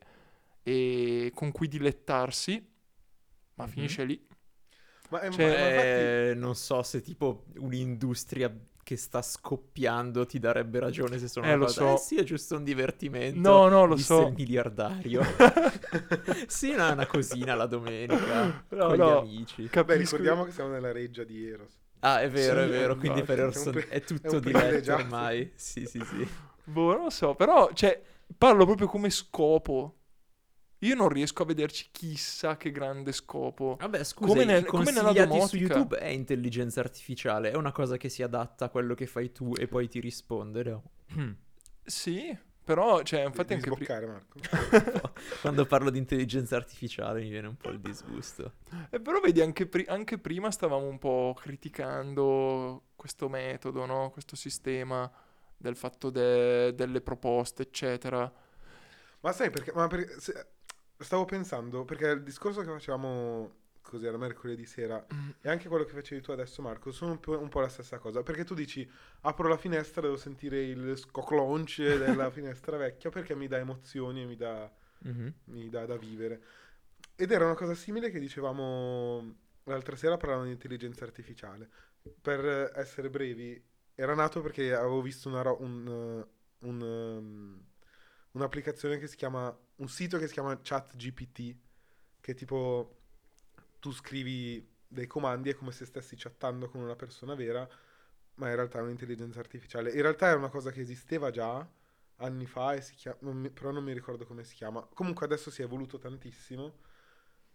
[SPEAKER 4] e con cui dilettarsi, ma
[SPEAKER 1] Mhm.
[SPEAKER 4] finisce lì.
[SPEAKER 3] Ma, è-
[SPEAKER 4] Cioè,
[SPEAKER 3] ma infatti...
[SPEAKER 1] Eh, non so se tipo un'industria che sta scoppiando ti darebbe ragione se sono
[SPEAKER 4] Eh,
[SPEAKER 1] una
[SPEAKER 4] lo
[SPEAKER 1] cosa.
[SPEAKER 4] so.
[SPEAKER 1] Eh sì, è giusto un divertimento.
[SPEAKER 4] No, no, lo
[SPEAKER 1] disse
[SPEAKER 4] so.
[SPEAKER 1] il miliardario. Sì, no, è una cosina la domenica
[SPEAKER 4] No,
[SPEAKER 1] con
[SPEAKER 4] no.
[SPEAKER 1] gli amici.
[SPEAKER 3] Beh,
[SPEAKER 4] Capisco.
[SPEAKER 3] ricordiamo che siamo nella reggia di Eros.
[SPEAKER 1] Ah, è vero,
[SPEAKER 4] Sì,
[SPEAKER 1] è vero.
[SPEAKER 4] eh,
[SPEAKER 1] Quindi
[SPEAKER 4] infatti,
[SPEAKER 1] per
[SPEAKER 3] è un
[SPEAKER 1] Orson
[SPEAKER 3] pri-
[SPEAKER 1] è
[SPEAKER 3] è
[SPEAKER 1] tutto
[SPEAKER 3] un
[SPEAKER 1] diletto
[SPEAKER 3] privilegiato.
[SPEAKER 1] ormai. Sì, sì, sì.
[SPEAKER 4] Boh, non lo so, però, cioè, parlo proprio come scopo. Io non riesco a vederci chissà che grande scopo.
[SPEAKER 1] Vabbè, scusa,
[SPEAKER 4] Come
[SPEAKER 1] i
[SPEAKER 4] nel- come nella
[SPEAKER 1] consigliati su
[SPEAKER 4] domotica.
[SPEAKER 1] YouTube è intelligenza artificiale, è una cosa che si adatta a quello che fai tu e poi ti risponde, no?
[SPEAKER 4] Sì, però, cioè, infatti
[SPEAKER 3] Devi
[SPEAKER 4] anche prima...
[SPEAKER 3] sboccare, Marco.
[SPEAKER 1] Quando parlo di intelligenza artificiale mi viene un po' il disgusto.
[SPEAKER 4] Eh, però vedi, anche, pri- anche prima stavamo un po' criticando questo metodo, no? Questo sistema del fatto de- delle proposte, eccetera.
[SPEAKER 3] Ma sai perché? Ma perché se- stavo pensando, perché il discorso che facevamo così era mercoledì sera e anche quello che facevi tu adesso, Marco, sono un po', un po' la stessa cosa. Perché tu dici, apro la finestra, devo sentire il scoclonce della finestra vecchia perché mi dà emozioni e mi dà,
[SPEAKER 1] Mhm.
[SPEAKER 3] mi dà da vivere. Ed era una cosa simile che dicevamo l'altra sera parlando di intelligenza artificiale. Per essere brevi, era nato perché avevo visto una ro- un, uh, un, um, un'applicazione che si chiama, un sito che si chiama ChatGPT, che tipo tu scrivi dei comandi, è come se stessi chattando con una persona vera, ma in realtà è un'intelligenza artificiale. In realtà è una cosa che esisteva già anni fa, e si chiama, non mi- però non mi ricordo come si chiama. Comunque adesso si è evoluto tantissimo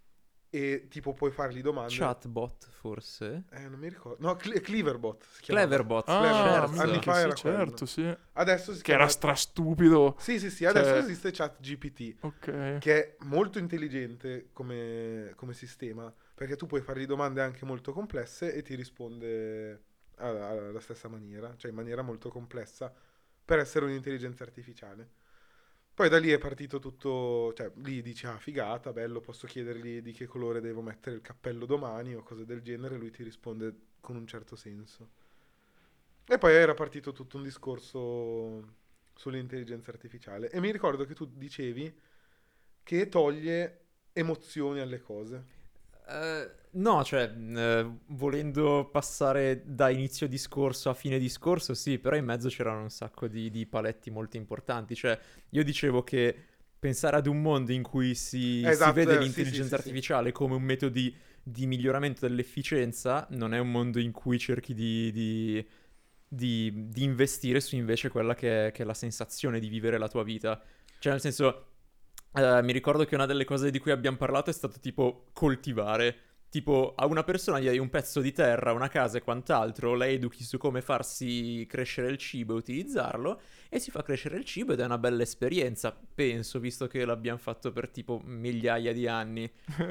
[SPEAKER 3] e tipo puoi fargli domande.
[SPEAKER 1] Chatbot, forse?
[SPEAKER 3] Eh, non mi ricordo. No, Cle- Cleverbot si chiamava.
[SPEAKER 1] Cleverbot,
[SPEAKER 4] Ah,
[SPEAKER 3] Cleverbot.
[SPEAKER 1] certo.
[SPEAKER 3] Anni fa
[SPEAKER 4] sì,
[SPEAKER 3] era
[SPEAKER 4] certo,
[SPEAKER 3] quello.
[SPEAKER 4] sì.
[SPEAKER 3] Adesso si
[SPEAKER 4] Che
[SPEAKER 3] chiama...
[SPEAKER 4] era strastupido.
[SPEAKER 3] Sì, sì, sì, adesso
[SPEAKER 4] Cioè-
[SPEAKER 3] esiste ChatGPT,
[SPEAKER 4] Ok.
[SPEAKER 3] che è molto intelligente come, come sistema, perché tu puoi fargli domande anche molto complesse e ti risponde alla, alla stessa maniera, cioè in maniera molto complessa, per essere un'intelligenza artificiale. Poi da lì è partito tutto, cioè lì dici, ah, figata, bello, posso chiedergli di che colore devo mettere il cappello domani o cose del genere, lui ti risponde con un certo senso. E poi era partito tutto un discorso sull'intelligenza artificiale. E mi ricordo che tu dicevi che toglie emozioni alle cose.
[SPEAKER 1] Eh, no, cioè, eh, volendo passare da inizio discorso a fine discorso, sì, però in mezzo c'erano un sacco di, di paletti molto importanti. Cioè, io dicevo che pensare ad un mondo in cui si,
[SPEAKER 3] Esatto,
[SPEAKER 1] si vede
[SPEAKER 3] eh, sì,
[SPEAKER 1] l'intelligenza
[SPEAKER 3] sì, sì,
[SPEAKER 1] artificiale come un metodo di, di miglioramento dell'efficienza non è un mondo in cui cerchi di, di- di- di investire su invece quella che è, che è la sensazione di vivere la tua vita. Cioè, nel senso, eh, mi ricordo che una delle cose di cui abbiamo parlato è stato tipo coltivare. Tipo, a una persona gli dai un pezzo di terra, una casa e quant'altro, la educhi su come farsi crescere il cibo e utilizzarlo, e si fa crescere il cibo ed è una bella esperienza, penso, visto che l'abbiamo fatto per tipo migliaia di anni.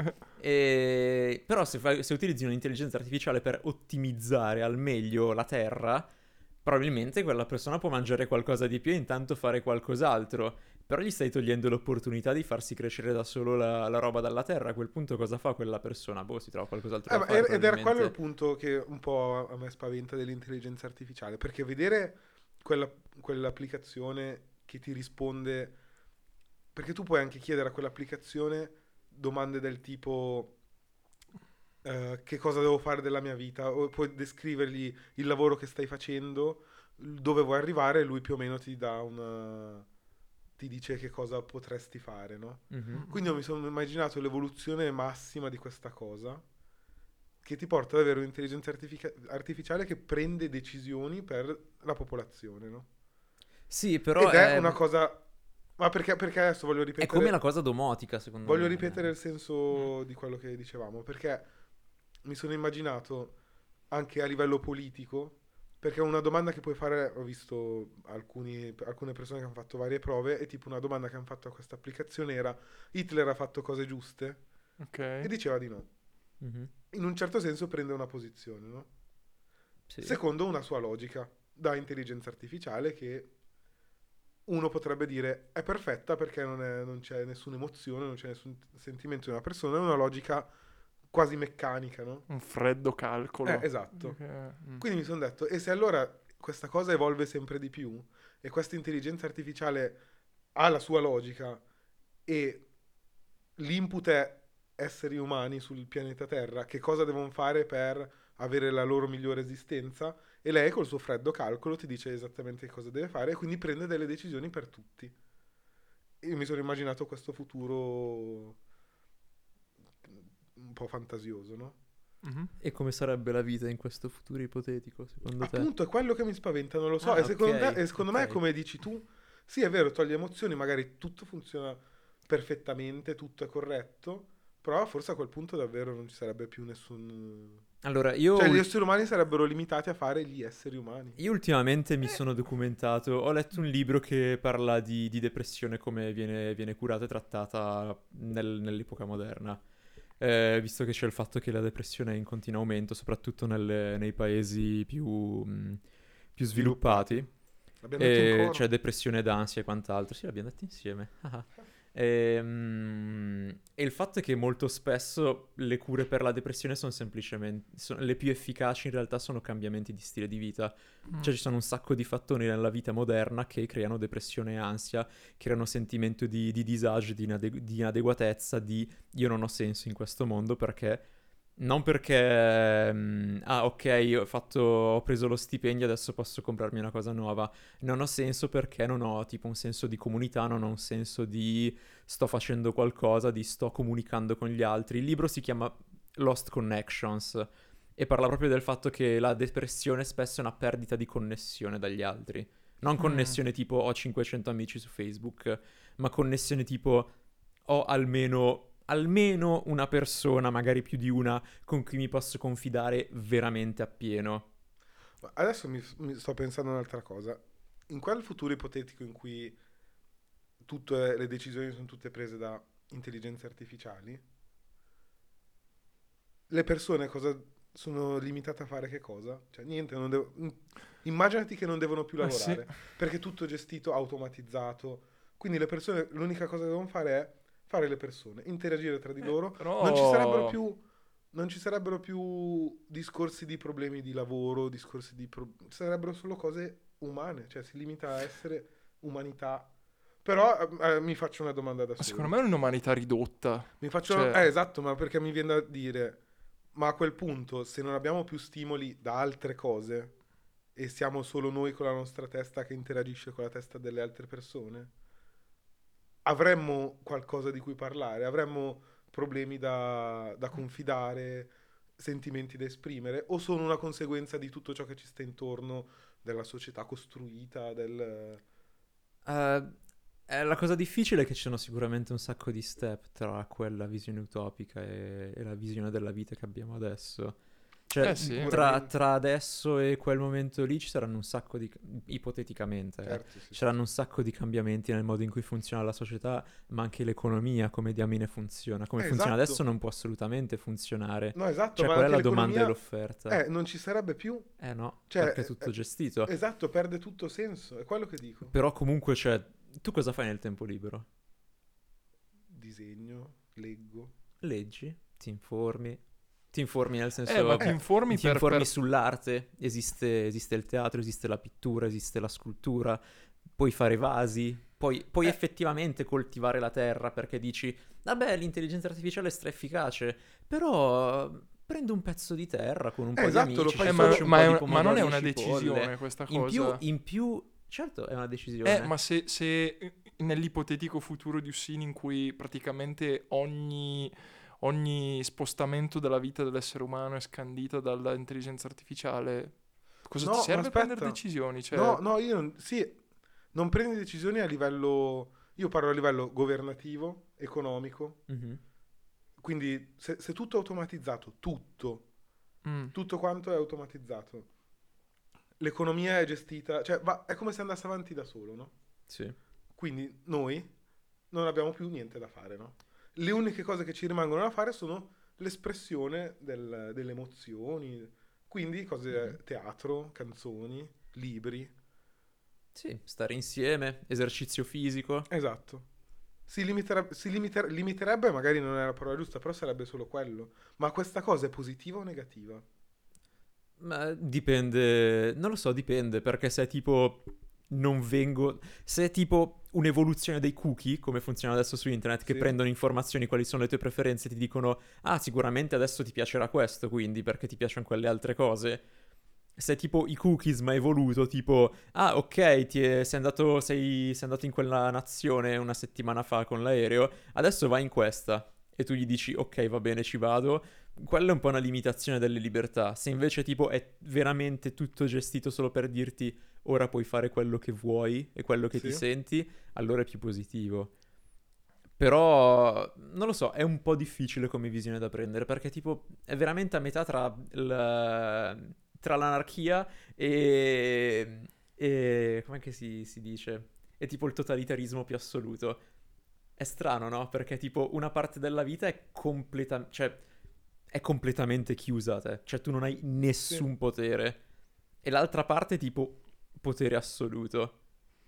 [SPEAKER 1] E... Però se, fai- se utilizzi un'intelligenza artificiale per ottimizzare al meglio la terra, probabilmente quella persona può mangiare qualcosa di più e intanto fare qualcos'altro. Però gli stai togliendo l'opportunità di farsi crescere da solo la, la roba dalla terra. A quel punto cosa fa quella persona? Boh, si trova qualcos'altro
[SPEAKER 3] Eh,
[SPEAKER 1] da
[SPEAKER 3] ma
[SPEAKER 1] fare,
[SPEAKER 3] er- ed era quello il
[SPEAKER 1] probabilmente.
[SPEAKER 3] punto che un po' a me spaventa dell'intelligenza artificiale, perché vedere quella- quell'applicazione che ti risponde, perché tu puoi anche chiedere a quell'applicazione domande del tipo eh, che cosa devo fare della mia vita, o puoi descrivergli il lavoro che stai facendo, dove vuoi arrivare, e lui più o meno ti dà una... ti dice che cosa potresti fare, no?
[SPEAKER 1] Mhm.
[SPEAKER 3] Quindi io mi sono immaginato l'evoluzione massima di questa cosa, che ti porta ad avere un'intelligenza artifica- artificiale che prende decisioni per la popolazione, no?
[SPEAKER 1] Sì, però
[SPEAKER 3] Ed è
[SPEAKER 1] è,
[SPEAKER 3] una cosa... Ma perché, perché adesso voglio
[SPEAKER 1] è come la
[SPEAKER 3] ripetere...
[SPEAKER 1] cosa domotica, secondo
[SPEAKER 3] Voglio
[SPEAKER 1] me.
[SPEAKER 3] ripetere il senso di quello che dicevamo, perché mi sono immaginato anche a livello politico, perché una domanda che puoi fare, ho visto alcuni- alcune persone che hanno fatto varie prove, e tipo una domanda che hanno fatto a questa applicazione era: Hitler ha fatto cose giuste? E
[SPEAKER 4] Ok.
[SPEAKER 3] diceva di no.
[SPEAKER 1] Mhm.
[SPEAKER 3] In un certo senso prende una posizione, no?
[SPEAKER 1] Sì.
[SPEAKER 3] Secondo una sua logica da intelligenza artificiale, che uno potrebbe dire è perfetta perché non, è- non c'è nessuna emozione, non c'è nessun sentimento di una persona, è una logica quasi meccanica, no?
[SPEAKER 4] Un freddo calcolo.
[SPEAKER 3] Eh, esatto.
[SPEAKER 4] Ok, mm.
[SPEAKER 3] Quindi mi sono detto, e se allora questa cosa evolve sempre di più e questa intelligenza artificiale ha la sua logica e l'input è esseri umani sul pianeta Terra, che cosa devono fare per avere la loro migliore esistenza? E lei col suo freddo calcolo ti dice esattamente cosa deve fare e quindi prende delle decisioni per tutti. Io mi sono immaginato questo futuro un po' fantasioso, no?
[SPEAKER 4] Mhm.
[SPEAKER 1] E come sarebbe la vita in questo futuro ipotetico, secondo te?
[SPEAKER 3] Appunto, è quello che mi spaventa, non lo so.
[SPEAKER 1] Ah,
[SPEAKER 3] e secondo,
[SPEAKER 1] ok,
[SPEAKER 3] te- e secondo me,
[SPEAKER 1] ok.
[SPEAKER 3] come dici tu, sì, è vero, toglie emozioni, magari tutto funziona perfettamente, tutto è corretto, però forse a quel punto davvero non ci sarebbe più nessun...
[SPEAKER 1] Allora, io,
[SPEAKER 3] Cioè, gli
[SPEAKER 1] ul-
[SPEAKER 3] esseri umani sarebbero limitati a fare gli esseri umani.
[SPEAKER 1] io ultimamente mi sono documentato, ho letto un libro che parla di, di depressione, come viene, viene curata e trattata nel- nell'epoca moderna. Eh, visto che c'è il fatto che la depressione è in continuo aumento, soprattutto nelle- nei paesi più, mh, più sviluppati.
[SPEAKER 3] L'abbiamo detto in
[SPEAKER 1] E
[SPEAKER 3] coro.
[SPEAKER 1] c'è depressione ed ansia e quant'altro. Sì, l'abbiamo detto insieme. Ah. E, mm, e il fatto è che molto spesso le cure per la depressione sono semplicemente... sono- le più efficaci in realtà sono cambiamenti di stile di vita.
[SPEAKER 4] Mm.
[SPEAKER 1] Cioè ci sono un sacco di fattori nella vita moderna che creano depressione e ansia, creano sentimento di, di disagio, di, inade- di inadeguatezza, di io non ho senso in questo mondo perché... Non perché, mm, ah ok, ho fatto, ho preso lo stipendio, adesso posso comprarmi una cosa nuova. Non ho senso perché non ho tipo un senso di comunità, non ho un senso di sto facendo qualcosa, di sto comunicando con gli altri. Il libro si chiama Lost Connections e parla proprio del fatto che la depressione spesso è una perdita di connessione dagli altri. Non
[SPEAKER 4] Mm.
[SPEAKER 1] connessione tipo ho cinquecento amici su Facebook, ma connessione tipo ho almeno almeno una persona, magari più di una, con cui mi posso confidare veramente appieno.
[SPEAKER 3] Ma adesso mi, mi sto pensando a un'altra cosa. In quel futuro ipotetico in cui tutte le decisioni sono tutte prese da intelligenze artificiali, le persone cosa sono limitate a fare che cosa? Cioè niente, non devo- mm, immaginati che non devono più
[SPEAKER 4] Ah, sì.
[SPEAKER 3] lavorare, perché è tutto gestito, automatizzato. Quindi le persone, l'unica cosa che devono fare è fare le persone, interagire tra di
[SPEAKER 4] Eh,
[SPEAKER 3] loro.
[SPEAKER 4] però...
[SPEAKER 3] Non ci sarebbero più, non ci sarebbero più discorsi di problemi di lavoro, discorsi di... pro- sarebbero solo cose umane, cioè si limita a essere umanità. Però eh, eh, mi faccio una domanda da
[SPEAKER 4] Ma
[SPEAKER 3] solo.
[SPEAKER 4] secondo me è un'umanità ridotta.
[SPEAKER 3] Mi faccio...
[SPEAKER 4] Cioè-
[SPEAKER 3] Eh, esatto, ma perché mi viene da dire, ma a quel punto, se non abbiamo più stimoli da altre cose e siamo solo noi con la nostra testa che interagisce con la testa delle altre persone, avremmo qualcosa di cui parlare, avremmo problemi da, da confidare, sentimenti da esprimere, o sono una conseguenza di tutto ciò che ci sta intorno, della società costruita, del...
[SPEAKER 1] Eh, eh, la cosa difficile è che ci sono sicuramente un sacco di step tra quella visione utopica e, e la visione della vita che abbiamo adesso. Cioè,
[SPEAKER 4] Eh sì.
[SPEAKER 1] tra,
[SPEAKER 3] Sicuramente.
[SPEAKER 1] tra adesso e quel momento lì ci saranno un sacco di... ipoteticamente, eh,
[SPEAKER 3] Certo, sì,
[SPEAKER 1] ci
[SPEAKER 3] sì,
[SPEAKER 1] saranno
[SPEAKER 3] sì.
[SPEAKER 1] un sacco di cambiamenti nel modo in cui funziona la società, ma anche l'economia, come diamine funziona. Come
[SPEAKER 3] Eh,
[SPEAKER 1] funziona
[SPEAKER 3] esatto.
[SPEAKER 1] adesso non può assolutamente funzionare.
[SPEAKER 3] No, esatto,
[SPEAKER 1] Cioè,
[SPEAKER 3] ma
[SPEAKER 1] qual è
[SPEAKER 3] anche
[SPEAKER 1] la domanda e
[SPEAKER 3] l'economia,
[SPEAKER 1] l'offerta?
[SPEAKER 3] eh, non ci sarebbe più.
[SPEAKER 1] Eh no,
[SPEAKER 3] Cioè,
[SPEAKER 1] perché è
[SPEAKER 3] eh,
[SPEAKER 1] tutto
[SPEAKER 3] eh,
[SPEAKER 1] gestito.
[SPEAKER 3] esatto, perde tutto senso, è quello che dico.
[SPEAKER 1] Però comunque, cioè, tu cosa fai nel tempo libero?
[SPEAKER 3] Disegno, leggo.
[SPEAKER 1] Leggi, ti informi, ti informi nel
[SPEAKER 4] Eh, ma
[SPEAKER 1] senso,
[SPEAKER 4] ti
[SPEAKER 3] Eh,
[SPEAKER 4] informi
[SPEAKER 1] ti
[SPEAKER 4] per...
[SPEAKER 1] informi
[SPEAKER 4] per-
[SPEAKER 1] sull'arte, esiste, esiste il teatro, esiste la pittura, esiste la scultura, puoi fare vasi, puoi, puoi
[SPEAKER 3] Eh.
[SPEAKER 1] effettivamente coltivare la terra perché dici, vabbè, l'intelligenza artificiale è straefficace, però prendo un pezzo di terra con un
[SPEAKER 3] Eh,
[SPEAKER 1] po' di
[SPEAKER 3] esatto, lo
[SPEAKER 1] amici,
[SPEAKER 3] fai
[SPEAKER 1] ci
[SPEAKER 4] Eh, ma,
[SPEAKER 1] faccio un
[SPEAKER 4] ma
[SPEAKER 1] po'
[SPEAKER 4] è
[SPEAKER 1] di
[SPEAKER 4] un- ma non
[SPEAKER 1] pomodori
[SPEAKER 4] è
[SPEAKER 1] e
[SPEAKER 4] una
[SPEAKER 1] cipolle.
[SPEAKER 4] decisione questa
[SPEAKER 1] In più,
[SPEAKER 4] cosa.
[SPEAKER 1] in più, certo, è una decisione.
[SPEAKER 4] Eh, ma se, se nell'ipotetico futuro di Ussini in cui praticamente ogni, ogni spostamento della vita dell'essere umano è scandita dall'intelligenza artificiale, cosa ti
[SPEAKER 3] No, ma
[SPEAKER 4] serve prendere
[SPEAKER 3] aspetta.
[SPEAKER 4] decisioni? Cioè,
[SPEAKER 3] No, no, io non... Sì, non prendi decisioni a livello... Io parlo a livello governativo, economico.
[SPEAKER 1] Mhm.
[SPEAKER 3] Quindi se, se tutto è automatizzato, tutto,
[SPEAKER 4] mm,
[SPEAKER 3] tutto quanto è automatizzato. L'economia è gestita... Cioè, va- è come se andasse avanti da solo, no?
[SPEAKER 1] Sì.
[SPEAKER 3] Quindi noi non abbiamo più niente da fare, no? Le uniche cose che ci rimangono da fare sono l'espressione del- delle emozioni, quindi cose,
[SPEAKER 1] Mhm.
[SPEAKER 3] teatro, canzoni, libri.
[SPEAKER 1] Sì, stare insieme, esercizio fisico.
[SPEAKER 3] Esatto. Si limiterebbe, si limiter- limiterebbe, magari non è la parola giusta, però sarebbe solo quello. Ma questa cosa è positiva o negativa?
[SPEAKER 1] Ma dipende, non lo so, dipende, perché se è tipo non vengo, se è tipo un'evoluzione dei cookie, come funziona adesso su internet, che
[SPEAKER 3] Sì.
[SPEAKER 1] prendono informazioni, quali sono le tue preferenze, ti dicono, ah, sicuramente adesso ti piacerà questo, quindi, perché ti piacciono quelle altre cose. Se è tipo i cookies ma evoluto, tipo, ah, ok, ti è- sei andato, sei, sei andato in quella nazione una settimana fa con l'aereo, adesso vai in questa. E tu gli dici, ok, va bene, ci vado. Quella è un po' una limitazione delle libertà. Se invece tipo è veramente tutto gestito solo per dirti ora puoi fare quello che vuoi e quello che ti
[SPEAKER 3] Sì.
[SPEAKER 1] senti, allora è più positivo. Però non lo so, è un po' difficile come visione da prendere perché tipo è veramente a metà tra, il- tra l'anarchia e, e com'è che si, si dice? È tipo il totalitarismo più assoluto. È strano, no? Perché tipo una parte della vita è completa- cioè, è completamente chiusa a te. Cioè tu non hai
[SPEAKER 3] Sì.
[SPEAKER 1] nessun potere. E l'altra parte è tipo potere assoluto.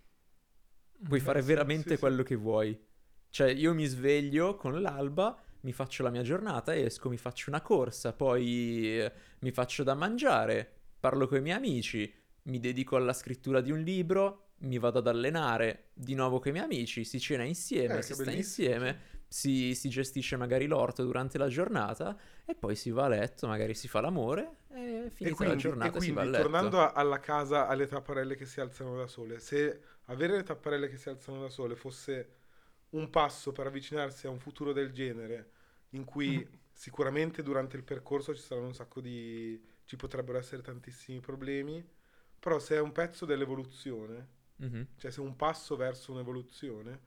[SPEAKER 1] Puoi
[SPEAKER 3] Beh,
[SPEAKER 1] fare
[SPEAKER 3] sì,
[SPEAKER 1] veramente
[SPEAKER 3] sì, sì.
[SPEAKER 1] quello che vuoi. Cioè io mi sveglio con l'alba, mi faccio la mia giornata, esco, mi faccio una corsa, poi eh, mi faccio da mangiare, parlo con i miei amici, mi dedico alla scrittura di un libro, mi vado ad allenare di nuovo con i miei amici, si cena insieme,
[SPEAKER 3] Eh,
[SPEAKER 1] si
[SPEAKER 3] che
[SPEAKER 1] sta
[SPEAKER 3] bellissimo, sì.
[SPEAKER 1] insieme, si, si gestisce magari l'orto durante la giornata e poi si va a letto, magari si fa l'amore e
[SPEAKER 3] E
[SPEAKER 1] finita la
[SPEAKER 3] quindi, e
[SPEAKER 1] giornata si va a
[SPEAKER 3] quindi
[SPEAKER 1] letto.
[SPEAKER 3] tornando a- alla casa, alle tapparelle che si alzano da sole, se avere le tapparelle che si alzano da sole fosse un passo per avvicinarsi a un futuro del genere, in cui sicuramente durante il percorso ci saranno un sacco di... ci potrebbero essere tantissimi problemi, però se è un pezzo dell'evoluzione,
[SPEAKER 1] Mhm.
[SPEAKER 3] cioè se è un passo verso un'evoluzione,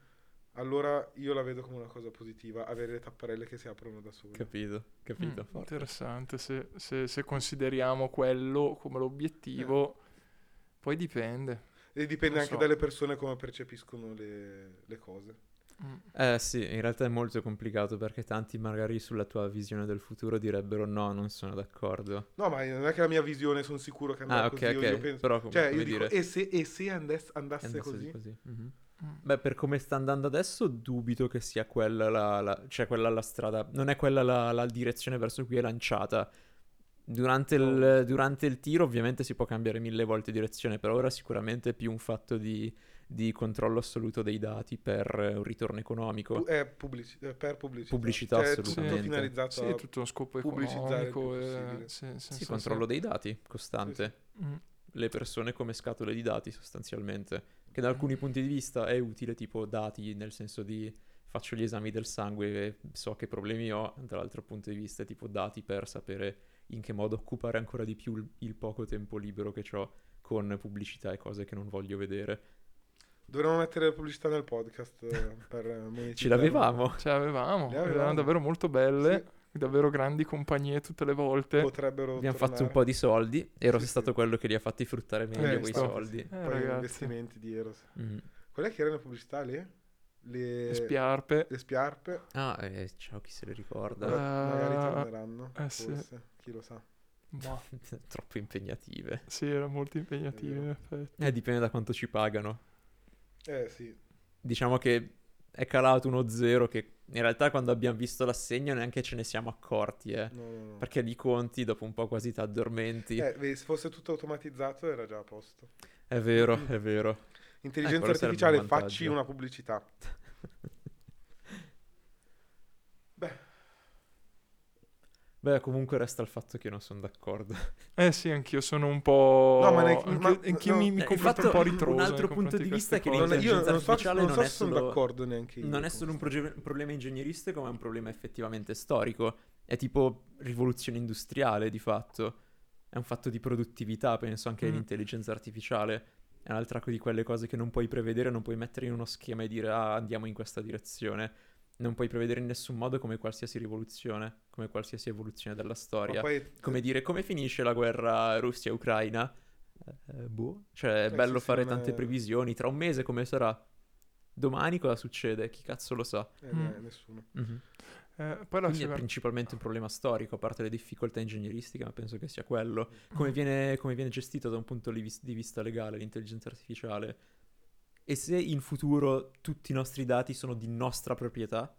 [SPEAKER 3] allora io la vedo come una cosa positiva, avere le tapparelle che si aprono da sole.
[SPEAKER 1] Capito, capito.
[SPEAKER 4] Mm,
[SPEAKER 1] forte.
[SPEAKER 4] interessante, se, se- se consideriamo quello come l'obiettivo, poi dipende.
[SPEAKER 3] E dipende
[SPEAKER 4] Non
[SPEAKER 3] anche
[SPEAKER 4] so.
[SPEAKER 3] dalle persone come percepiscono le, le cose.
[SPEAKER 4] Mm.
[SPEAKER 1] Eh sì, in realtà è molto complicato perché tanti magari sulla tua visione del futuro direbbero no, non sono d'accordo.
[SPEAKER 3] No, ma non è che la mia visione sono sicuro che andrà
[SPEAKER 1] Ah,
[SPEAKER 3] così.
[SPEAKER 1] ok,
[SPEAKER 3] io-
[SPEAKER 1] ok,
[SPEAKER 3] io penso-
[SPEAKER 1] però com-
[SPEAKER 3] cioè,
[SPEAKER 1] come
[SPEAKER 3] io dico,
[SPEAKER 1] dire,
[SPEAKER 3] e se, e se andes- andasse,
[SPEAKER 1] andasse
[SPEAKER 3] così?
[SPEAKER 1] così. Mhm.
[SPEAKER 4] Mm.
[SPEAKER 1] Beh, per come sta andando adesso, dubito che sia quella la, la- cioè quella la strada, non è quella la, la direzione verso cui è lanciata. Durante il,
[SPEAKER 3] No.
[SPEAKER 1] durante il tiro ovviamente si può cambiare mille volte direzione, per ora sicuramente è più un fatto di, di controllo assoluto dei dati per eh, un ritorno economico.
[SPEAKER 3] Pu- è pubblici- eh, per pubblicità.
[SPEAKER 1] Pubblicità,
[SPEAKER 3] Cioè, è tutto
[SPEAKER 1] assolutamente.
[SPEAKER 3] finalizzato
[SPEAKER 4] Sì, è
[SPEAKER 3] a
[SPEAKER 4] tutto uno scopo
[SPEAKER 3] pubblicizzare il più
[SPEAKER 4] economico. e-
[SPEAKER 3] possibile.
[SPEAKER 4] sì, sì,
[SPEAKER 1] Sì,
[SPEAKER 4] sì,
[SPEAKER 1] controllo
[SPEAKER 4] sì.
[SPEAKER 1] dei dati costante.
[SPEAKER 4] Mm.
[SPEAKER 1] Le persone come scatole di dati sostanzialmente, che da alcuni
[SPEAKER 4] Mm.
[SPEAKER 1] punti di vista è utile, tipo dati nel senso di faccio gli esami del sangue e so che problemi ho, dall'altro punto di vista è tipo dati per sapere in che modo occupare ancora di più il, il poco tempo libero che ho con pubblicità e cose che non voglio vedere.
[SPEAKER 3] Dovremmo mettere la pubblicità nel podcast eh, per monetizzare.
[SPEAKER 1] Ce l'avevamo.
[SPEAKER 4] Ce l'avevamo,
[SPEAKER 3] Le avevamo.
[SPEAKER 4] erano davvero molto belle, davvero grandi compagnie tutte le volte.
[SPEAKER 3] Potrebbero
[SPEAKER 1] Abbiamo fatto un
[SPEAKER 3] tornare.
[SPEAKER 1] po' di soldi, ero
[SPEAKER 3] Sì,
[SPEAKER 1] stato
[SPEAKER 3] sì.
[SPEAKER 1] quello che li ha fatti fruttare meglio
[SPEAKER 3] Eh,
[SPEAKER 1] quei
[SPEAKER 3] infatti,
[SPEAKER 1] soldi.
[SPEAKER 3] sì.
[SPEAKER 4] Eh,
[SPEAKER 3] Poi
[SPEAKER 4] ragazzi.
[SPEAKER 3] investimenti di Eros.
[SPEAKER 1] Mhm.
[SPEAKER 3] Qual è che erano le pubblicità lì? Le,
[SPEAKER 4] Le spiarpe.
[SPEAKER 3] le spiarpe.
[SPEAKER 1] Ah, eh, ciao, chi se le ricorda?
[SPEAKER 3] Ora magari
[SPEAKER 4] Ah,
[SPEAKER 3] torneranno.
[SPEAKER 4] eh, sì.
[SPEAKER 3] Forse, chi lo sa.
[SPEAKER 4] Ma
[SPEAKER 1] Troppo impegnative.
[SPEAKER 4] sì, era molto impegnativo in
[SPEAKER 3] vero.
[SPEAKER 4] effetti.
[SPEAKER 1] Eh, dipende da quanto ci pagano.
[SPEAKER 3] Eh sì.
[SPEAKER 1] Diciamo che è calato uno zero che in realtà quando abbiamo visto l'assegno neanche ce ne siamo accorti, eh.
[SPEAKER 3] No, no, no.
[SPEAKER 1] Perché di conti dopo un po' quasi ti addormenti.
[SPEAKER 3] Eh, vedi, se fosse tutto automatizzato era già a posto.
[SPEAKER 1] È vero, è vero.
[SPEAKER 3] Intelligenza
[SPEAKER 1] quello sarebbe
[SPEAKER 3] artificiale,
[SPEAKER 1] un vantaggio.
[SPEAKER 3] facci una pubblicità. Beh,
[SPEAKER 1] Beh, comunque resta il fatto che io non sono d'accordo.
[SPEAKER 4] Eh sì, anch'io sono un po'...
[SPEAKER 3] No, ma ne-
[SPEAKER 4] anch'io,
[SPEAKER 3] ma-
[SPEAKER 4] anch'io
[SPEAKER 3] no.
[SPEAKER 4] mi, mi
[SPEAKER 1] Eh, il
[SPEAKER 4] confronto
[SPEAKER 1] fatto-
[SPEAKER 4] un po' ritroso.
[SPEAKER 1] un altro
[SPEAKER 4] nei
[SPEAKER 1] punto
[SPEAKER 4] confronti
[SPEAKER 1] di
[SPEAKER 4] di
[SPEAKER 1] vista è
[SPEAKER 4] queste
[SPEAKER 1] che
[SPEAKER 3] non è-
[SPEAKER 4] cose.
[SPEAKER 3] io
[SPEAKER 1] l'intelligenza
[SPEAKER 3] non so,
[SPEAKER 1] artificiale
[SPEAKER 3] non
[SPEAKER 1] non
[SPEAKER 3] so
[SPEAKER 1] è
[SPEAKER 3] se sono
[SPEAKER 1] solo-
[SPEAKER 3] d'accordo neanche io.
[SPEAKER 1] Non è
[SPEAKER 3] con
[SPEAKER 1] solo un
[SPEAKER 3] questa.
[SPEAKER 1] proge- problema ingegneristico, ma è un problema effettivamente storico. È tipo rivoluzione industriale, di fatto. È un fatto di produttività, penso, anche
[SPEAKER 4] Mm.
[SPEAKER 1] l'intelligenza artificiale. È un'altra di quelle cose che non puoi prevedere, non puoi mettere in uno schema e dire ah, andiamo in questa direzione. Non puoi prevedere in nessun modo come qualsiasi rivoluzione, come qualsiasi evoluzione della
[SPEAKER 3] Ma
[SPEAKER 1] storia.
[SPEAKER 3] poi,
[SPEAKER 1] Come dire, come finisce la guerra Russia-Ucraina? Eh, boh. Cioè, è
[SPEAKER 3] Eh,
[SPEAKER 1] bello
[SPEAKER 3] sì, sì,
[SPEAKER 1] fare
[SPEAKER 3] non è-
[SPEAKER 1] tante previsioni. Tra un mese come sarà? Domani cosa succede? Chi cazzo lo sa?
[SPEAKER 3] eh,
[SPEAKER 4] Mm.
[SPEAKER 3] eh, nessuno.
[SPEAKER 1] Mhm.
[SPEAKER 4] Eh, poi la
[SPEAKER 1] Quindi è
[SPEAKER 4] seconda...
[SPEAKER 1] principalmente un problema storico, a parte le difficoltà ingegneristiche, ma penso che sia quello.
[SPEAKER 3] Mm.
[SPEAKER 1] Come viene, come viene gestito da un punto di vis- di vista legale l'intelligenza artificiale? E se in futuro tutti i nostri dati sono di nostra proprietà?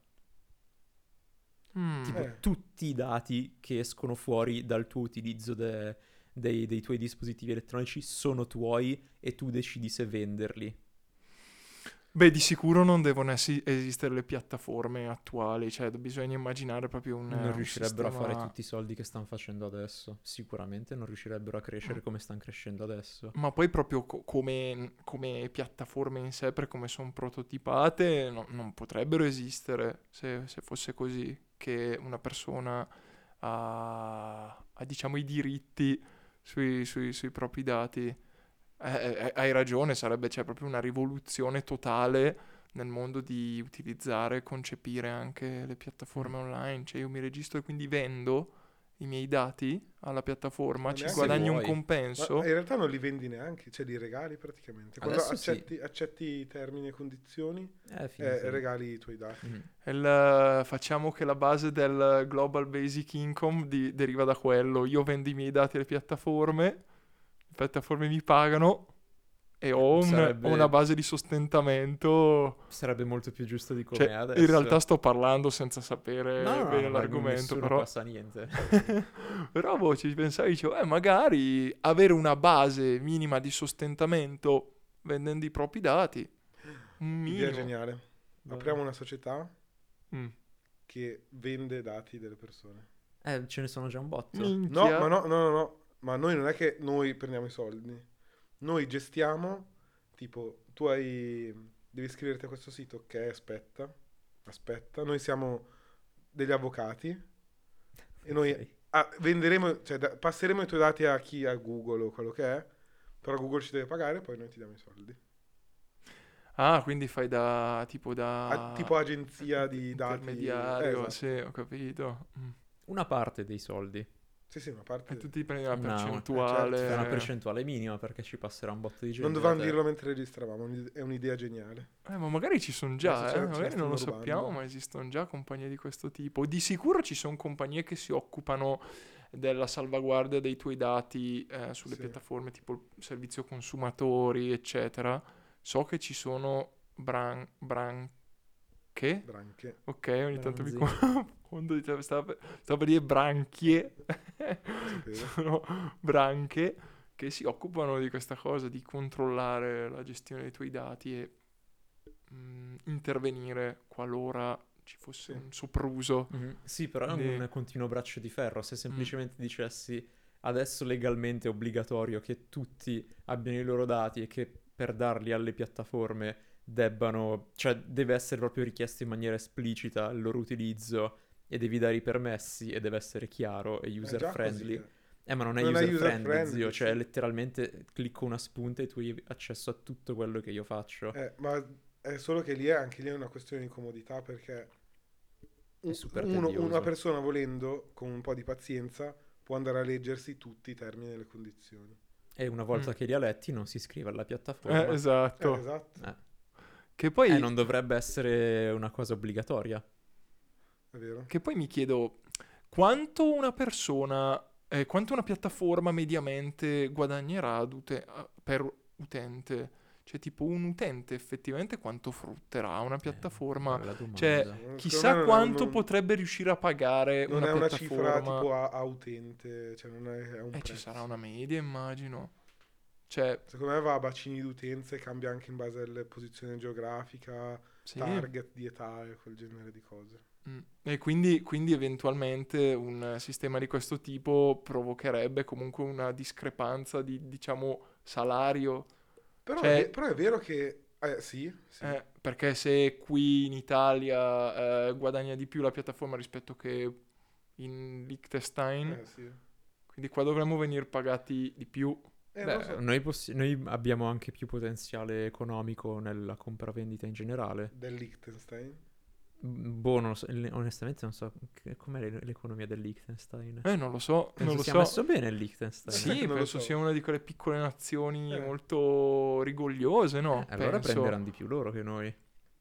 [SPEAKER 4] Mm.
[SPEAKER 1] Tipo
[SPEAKER 3] Eh.
[SPEAKER 1] tutti i dati che escono fuori dal tuo utilizzo de- dei, dei tuoi dispositivi elettronici sono tuoi e tu decidi se venderli.
[SPEAKER 4] Beh, di sicuro non devono essi- esistere le piattaforme attuali, cioè bisogna immaginare proprio un
[SPEAKER 1] Non
[SPEAKER 4] un
[SPEAKER 1] riuscirebbero a fare
[SPEAKER 4] sistema-
[SPEAKER 1] tutti i soldi che stanno facendo adesso. Sicuramente non riuscirebbero a crescere come stanno crescendo adesso.
[SPEAKER 4] Ma poi proprio co- come, come piattaforme in sé, per come sono prototipate, no- non potrebbero esistere se, se fosse così, che una persona ha, ha, diciamo, i diritti sui, sui- sui propri dati. Eh, eh, hai ragione, sarebbe c'è proprio una rivoluzione totale nel mondo di utilizzare e concepire anche le piattaforme online. Cioè io mi registro e quindi vendo i miei dati alla piattaforma,
[SPEAKER 3] Ma
[SPEAKER 4] ci
[SPEAKER 3] neanche
[SPEAKER 4] guadagno un
[SPEAKER 1] vuoi.
[SPEAKER 3] Ma
[SPEAKER 4] compenso.
[SPEAKER 3] in realtà non li vendi neanche, cioè li regali praticamente. Quando
[SPEAKER 1] Adesso sì.
[SPEAKER 3] accetti, accetti i termini e condizioni,
[SPEAKER 1] Eh, finito
[SPEAKER 3] eh,
[SPEAKER 1] lì.
[SPEAKER 3] regali i tuoi dati.
[SPEAKER 1] Mhm.
[SPEAKER 4] Il- facciamo che la base del Global Basic Income di- deriva da quello. Io vendo i miei dati alle piattaforme, le piattaforme mi pagano e ho, un-
[SPEAKER 1] Sarebbe-
[SPEAKER 4] ho una base di sostentamento.
[SPEAKER 1] Sarebbe molto più giusto di come
[SPEAKER 4] Cioè,
[SPEAKER 1] è adesso.
[SPEAKER 4] in realtà sto parlando senza sapere
[SPEAKER 1] No, no, no,
[SPEAKER 4] bene
[SPEAKER 1] no, ma
[SPEAKER 4] l'argomento,
[SPEAKER 1] nessuno
[SPEAKER 4] però...
[SPEAKER 1] qua sa niente.
[SPEAKER 4] però boh, ci pensavo e dicevo, eh, magari avere una base minima di sostentamento vendendo i propri dati. Un
[SPEAKER 3] Idea
[SPEAKER 4] minimo.
[SPEAKER 3] geniale.
[SPEAKER 1] Vabbè.
[SPEAKER 3] Apriamo una società
[SPEAKER 4] Mm.
[SPEAKER 3] che vende dati delle persone.
[SPEAKER 1] Eh, ce ne sono già un botto.
[SPEAKER 3] No,
[SPEAKER 4] Minchia.
[SPEAKER 3] ma no, no, no, no. Ma noi non è che noi prendiamo i soldi. Noi gestiamo, tipo, tu hai... devi iscriverti a questo sito, ok, aspetta, aspetta. Noi siamo degli avvocati e noi
[SPEAKER 1] Ok.
[SPEAKER 3] ah, venderemo, cioè da- passeremo i tuoi dati a chi, a Google o quello che è, però Google ci deve pagare e poi noi ti diamo i soldi.
[SPEAKER 4] Ah, quindi fai da tipo
[SPEAKER 3] A-
[SPEAKER 4] da
[SPEAKER 3] tipo agenzia di dati.
[SPEAKER 4] intermediario,
[SPEAKER 3] Eh,
[SPEAKER 4] sì,
[SPEAKER 3] esatto.
[SPEAKER 4] ho capito. Mm.
[SPEAKER 1] Una parte dei soldi.
[SPEAKER 3] Sì, sì, una parte.
[SPEAKER 4] E tu ti prendi una
[SPEAKER 1] Una- una- eh,
[SPEAKER 4] percentuale.
[SPEAKER 3] certo.
[SPEAKER 1] È una percentuale minima perché ci passerà un botto di gente.
[SPEAKER 3] Non
[SPEAKER 1] da
[SPEAKER 3] dovevamo
[SPEAKER 1] te.
[SPEAKER 3] dirlo mentre registravamo, un'ide- è un'idea geniale.
[SPEAKER 4] Eh, ma magari ci sono
[SPEAKER 3] Adesso
[SPEAKER 4] già,
[SPEAKER 3] ce
[SPEAKER 4] eh?
[SPEAKER 3] la- ce la
[SPEAKER 4] Magari non lo
[SPEAKER 3] stanno
[SPEAKER 4] sappiamo,
[SPEAKER 3] rubando.
[SPEAKER 4] ma esistono già compagnie di questo tipo. Di sicuro ci sono compagnie che si occupano della salvaguardia dei tuoi dati eh, sulle
[SPEAKER 3] Sì.
[SPEAKER 4] piattaforme tipo il servizio consumatori, eccetera. So che ci sono bran- branche.
[SPEAKER 3] Branche.
[SPEAKER 4] Ok, ogni tanto mi
[SPEAKER 1] Branzi.
[SPEAKER 4] confondo, di- stavo per, stavo per dire branchie.
[SPEAKER 3] Sapevo.
[SPEAKER 4] Sono branche che si occupano di questa cosa, di controllare la gestione dei tuoi dati e mm, intervenire qualora ci fosse
[SPEAKER 3] Sì.
[SPEAKER 4] un sopruso.
[SPEAKER 1] Mhm. Sì, però è
[SPEAKER 4] Quindi-
[SPEAKER 1] un continuo braccio di ferro. Se
[SPEAKER 3] Mm.
[SPEAKER 1] semplicemente dicessi adesso legalmente è obbligatorio che tutti abbiano i loro dati e che per darli alle piattaforme debbano, cioè deve essere proprio richiesto in maniera esplicita il loro utilizzo e devi dare i permessi e deve essere chiaro e
[SPEAKER 3] È
[SPEAKER 1] user
[SPEAKER 3] già
[SPEAKER 1] friendly.
[SPEAKER 3] così, eh.
[SPEAKER 1] Eh, ma non è
[SPEAKER 3] Non è
[SPEAKER 1] user
[SPEAKER 3] user
[SPEAKER 1] friendly,
[SPEAKER 3] friendly,
[SPEAKER 1] zio, cioè
[SPEAKER 3] sì.
[SPEAKER 1] letteralmente clicco una spunta e tu hai accesso a tutto quello che io faccio.
[SPEAKER 3] Eh, ma è solo che lì è anche lì è una questione di comodità perché un-
[SPEAKER 1] super
[SPEAKER 3] uno-
[SPEAKER 1] tedioso.
[SPEAKER 3] una persona volendo, con un po' di pazienza, può andare a leggersi tutti i termini e le condizioni.
[SPEAKER 1] E una volta
[SPEAKER 4] Mm.
[SPEAKER 1] che li ha letti non si iscrive alla
[SPEAKER 4] Eh,
[SPEAKER 1] piattaforma.
[SPEAKER 3] Eh,
[SPEAKER 4] esatto.
[SPEAKER 3] esatto,
[SPEAKER 1] Eh.
[SPEAKER 4] Che poi,
[SPEAKER 1] Eh, non dovrebbe essere una cosa obbligatoria.
[SPEAKER 3] è vero.
[SPEAKER 4] che poi mi chiedo quanto una persona, eh, quanto una piattaforma mediamente guadagnerà ad ute- a- per utente. Cioè, tipo, un utente effettivamente quanto frutterà una piattaforma?
[SPEAKER 1] Bella domanda.
[SPEAKER 4] Cioè,
[SPEAKER 3] Secondo
[SPEAKER 4] chissà
[SPEAKER 3] me non è-
[SPEAKER 4] quanto
[SPEAKER 3] non-
[SPEAKER 4] potrebbe riuscire a pagare
[SPEAKER 3] Non
[SPEAKER 4] una
[SPEAKER 3] è una cifra
[SPEAKER 4] piattaforma.
[SPEAKER 3] tipo a, a utente, cioè non è, è un
[SPEAKER 4] E ci
[SPEAKER 3] prezzo.
[SPEAKER 4] sarà una media, immagino. Cioè,
[SPEAKER 3] Secondo me va a bacini d'utenza e cambia anche in base alla posizione geografica,
[SPEAKER 4] sì.
[SPEAKER 3] target di età e quel genere di cose.
[SPEAKER 4] Mm. E quindi, quindi eventualmente un sistema di questo tipo provocherebbe comunque una discrepanza di, diciamo, salario.
[SPEAKER 3] Però,
[SPEAKER 4] Cioè-
[SPEAKER 3] è, ve- però è vero che... Eh, sì, sì.
[SPEAKER 4] Eh, perché se qui in Italia eh, guadagna di più la piattaforma rispetto che in Liechtenstein,
[SPEAKER 3] Eh, sì.
[SPEAKER 4] quindi qua dovremmo venire pagati di più.
[SPEAKER 3] Eh,
[SPEAKER 1] Beh,
[SPEAKER 3] non so,
[SPEAKER 1] noi, possi- noi abbiamo anche più potenziale economico nella compravendita in generale.
[SPEAKER 3] del Liechtenstein.
[SPEAKER 1] Mm, Boh, non lo so, le- onestamente non so che- com'è l'e- l'economia del Liechtenstein.
[SPEAKER 4] Eh, non lo so,
[SPEAKER 1] Penso
[SPEAKER 4] non lo
[SPEAKER 1] sia
[SPEAKER 4] so.
[SPEAKER 1] messo bene il Liechtenstein.
[SPEAKER 3] Sai che
[SPEAKER 4] Sì,
[SPEAKER 3] non lo
[SPEAKER 4] penso
[SPEAKER 3] so.
[SPEAKER 4] sia una di quelle piccole nazioni
[SPEAKER 3] Eh.
[SPEAKER 4] molto rigogliose, no?
[SPEAKER 1] Eh, allora
[SPEAKER 4] Penso.
[SPEAKER 1] prenderanno di più loro che noi.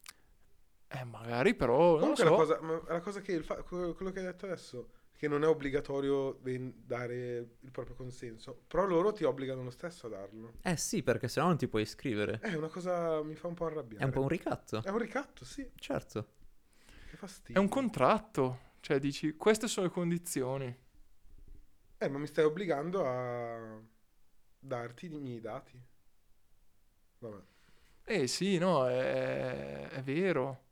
[SPEAKER 4] Eh, magari però, non lo
[SPEAKER 3] Comunque
[SPEAKER 4] so.
[SPEAKER 3] la cosa, ma la cosa che il fa- quello quello che hai detto adesso, che non è obbligatorio ven- dare il proprio consenso, però loro ti obbligano lo stesso a darlo.
[SPEAKER 1] Eh sì, perché sennò non ti puoi iscrivere.
[SPEAKER 3] È una cosa mi fa un po' arrabbiare.
[SPEAKER 1] È un po' un ricatto.
[SPEAKER 3] È un ricatto, sì.
[SPEAKER 1] Certo.
[SPEAKER 3] Che
[SPEAKER 4] È
[SPEAKER 3] fastidio.
[SPEAKER 4] un contratto. Cioè, dici, queste sono le condizioni.
[SPEAKER 3] Eh, ma mi stai obbligando a darti i miei dati. Vabbè.
[SPEAKER 4] Eh sì, no, è, è vero.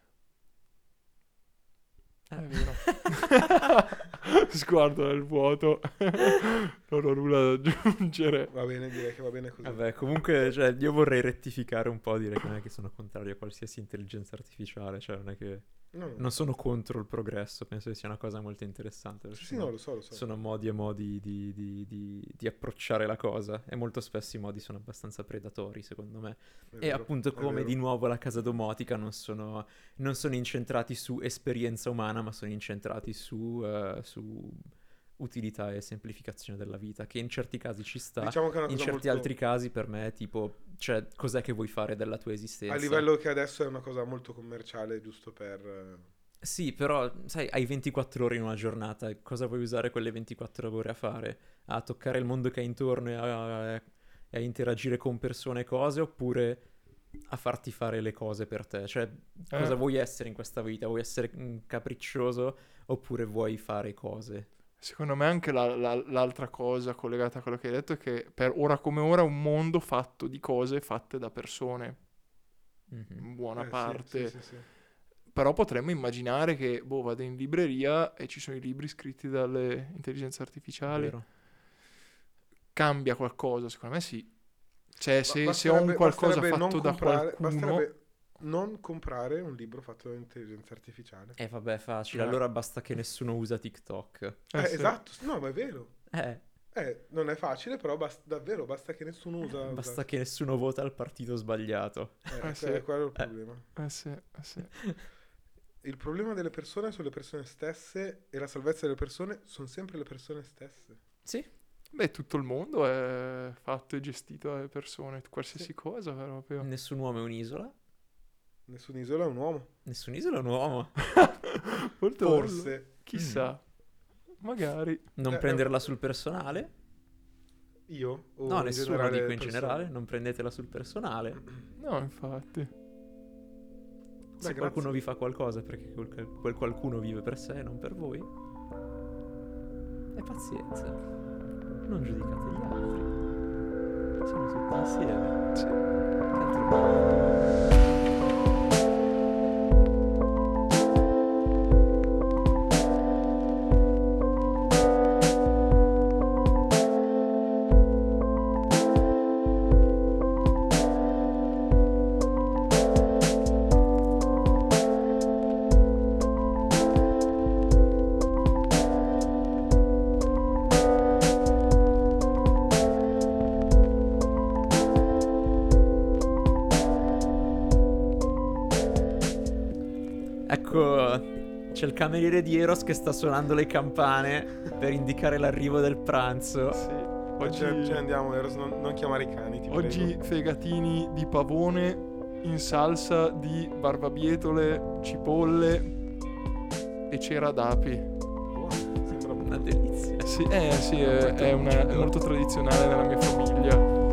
[SPEAKER 4] È
[SPEAKER 1] Eh.
[SPEAKER 4] vero. Sguardo nel vuoto. Non ho nulla da aggiungere.
[SPEAKER 3] Va bene, direi che va bene così.
[SPEAKER 1] Vabbè, comunque, cioè, io vorrei rettificare un po', dire che non è che sono contrario a qualsiasi intelligenza artificiale, cioè non è che...
[SPEAKER 3] No, no.
[SPEAKER 1] Non sono contro il progresso, penso che sia una cosa molto interessante. perché
[SPEAKER 3] Sì, sì, no,
[SPEAKER 1] sono-
[SPEAKER 3] lo so, lo so.
[SPEAKER 1] Sono modi e modi di, di- di- di approcciare la cosa e molto spesso i modi sono abbastanza predatori, secondo me.
[SPEAKER 3] È
[SPEAKER 1] E
[SPEAKER 3] vero,
[SPEAKER 1] appunto
[SPEAKER 3] è
[SPEAKER 1] come
[SPEAKER 3] vero.
[SPEAKER 1] di nuovo la casa domotica non sono, non sono incentrati su esperienza umana, ma sono incentrati su, eh, su utilità e semplificazione della vita, che in certi casi ci sta,
[SPEAKER 3] Diciamo che è una
[SPEAKER 1] in
[SPEAKER 3] cosa
[SPEAKER 1] certi
[SPEAKER 3] molto...
[SPEAKER 1] altri casi per me è tipo, cioè, cos'è che vuoi fare della tua esistenza?
[SPEAKER 3] A livello che adesso è una cosa molto commerciale, giusto per... eh,
[SPEAKER 1] Sì, però, sai, hai ventiquattro ore in una giornata, e cosa vuoi usare quelle ventiquattro ore a fare? A toccare il mondo che hai intorno e a, e a interagire con persone e cose, oppure a farti fare le cose per te? Cioè, cosa
[SPEAKER 4] Eh.
[SPEAKER 1] vuoi essere in questa vita? Vuoi essere mm, capriccioso oppure vuoi fare cose?
[SPEAKER 4] Secondo me anche la- la- l'altra cosa collegata a quello che hai detto è che per ora come ora è un mondo fatto di cose fatte da persone,
[SPEAKER 1] Mhm.
[SPEAKER 4] in buona
[SPEAKER 3] eh, sì,
[SPEAKER 4] parte.
[SPEAKER 3] sì, sì, sì.
[SPEAKER 4] Però potremmo immaginare che, boh, vado in libreria e ci sono i libri scritti dalle intelligenze artificiali.
[SPEAKER 1] Vero?
[SPEAKER 4] Cambia qualcosa? Secondo me sì. Cioè, se,
[SPEAKER 3] Ba-
[SPEAKER 4] se ho un
[SPEAKER 3] basterebbe-
[SPEAKER 4] qualcosa
[SPEAKER 3] basterebbe
[SPEAKER 4] fatto
[SPEAKER 3] non
[SPEAKER 4] da
[SPEAKER 3] comprare-
[SPEAKER 4] qualcuno...
[SPEAKER 3] Basterebbe non comprare un libro fatto da intelligenza artificiale.
[SPEAKER 1] Eh, vabbè, facile.
[SPEAKER 4] Eh.
[SPEAKER 1] Allora basta che nessuno usa TikTok.
[SPEAKER 4] Eh,
[SPEAKER 3] Eh,
[SPEAKER 4] sì.
[SPEAKER 3] esatto, no, ma è vero.
[SPEAKER 1] Eh,
[SPEAKER 3] Eh, non è facile, però basta, davvero basta che nessuno usa.
[SPEAKER 1] Basta che nessuno vota al partito sbagliato.
[SPEAKER 3] Eh,
[SPEAKER 4] Eh, sì.
[SPEAKER 3] è quello il problema.
[SPEAKER 4] Eh sì, eh sì.
[SPEAKER 3] Il problema delle persone sono le persone stesse e la salvezza delle persone sono sempre le persone stesse.
[SPEAKER 1] Sì,
[SPEAKER 4] Beh, tutto il mondo è fatto e gestito dalle persone, qualsiasi
[SPEAKER 3] Sì.
[SPEAKER 4] cosa proprio.
[SPEAKER 1] nessun uomo è un'isola.
[SPEAKER 3] Nessunisola è un uomo.
[SPEAKER 1] Nessun'isola è un uomo.
[SPEAKER 4] Molto bello.
[SPEAKER 3] Forse.
[SPEAKER 4] Chissà. Magari.
[SPEAKER 1] Non
[SPEAKER 3] Eh,
[SPEAKER 1] prenderla
[SPEAKER 3] eh,
[SPEAKER 1] sul personale.
[SPEAKER 3] Io? O
[SPEAKER 1] No,
[SPEAKER 3] in
[SPEAKER 1] nessuno
[SPEAKER 3] generale
[SPEAKER 1] dico in
[SPEAKER 3] persone?
[SPEAKER 1] generale. Non prendetela sul personale.
[SPEAKER 4] No, infatti.
[SPEAKER 1] Se
[SPEAKER 3] Beh,
[SPEAKER 1] qualcuno
[SPEAKER 3] grazie.
[SPEAKER 1] vi fa qualcosa, perché quel, quel qualcuno vive per sé, non per voi. E pazienza. Non giudicate gli altri. Siamo tutti insieme.
[SPEAKER 4] Sì.
[SPEAKER 1] Che altro vuoi? Ecco, c'è il cameriere di Eros che sta suonando le campane per indicare l'arrivo del pranzo.
[SPEAKER 4] Sì.
[SPEAKER 3] Oggi
[SPEAKER 4] Oggi,
[SPEAKER 3] ce ne andiamo, Eros, non, non chiamare i cani, ti
[SPEAKER 4] oggi
[SPEAKER 3] prego.
[SPEAKER 4] fegatini di pavone in salsa di barbabietole, cipolle e cera d'api.
[SPEAKER 3] Buono, sembra
[SPEAKER 1] Una
[SPEAKER 3] buono.
[SPEAKER 1] delizia.
[SPEAKER 4] Sì, eh, sì, è, è una- è molto tradizionale nella mia famiglia.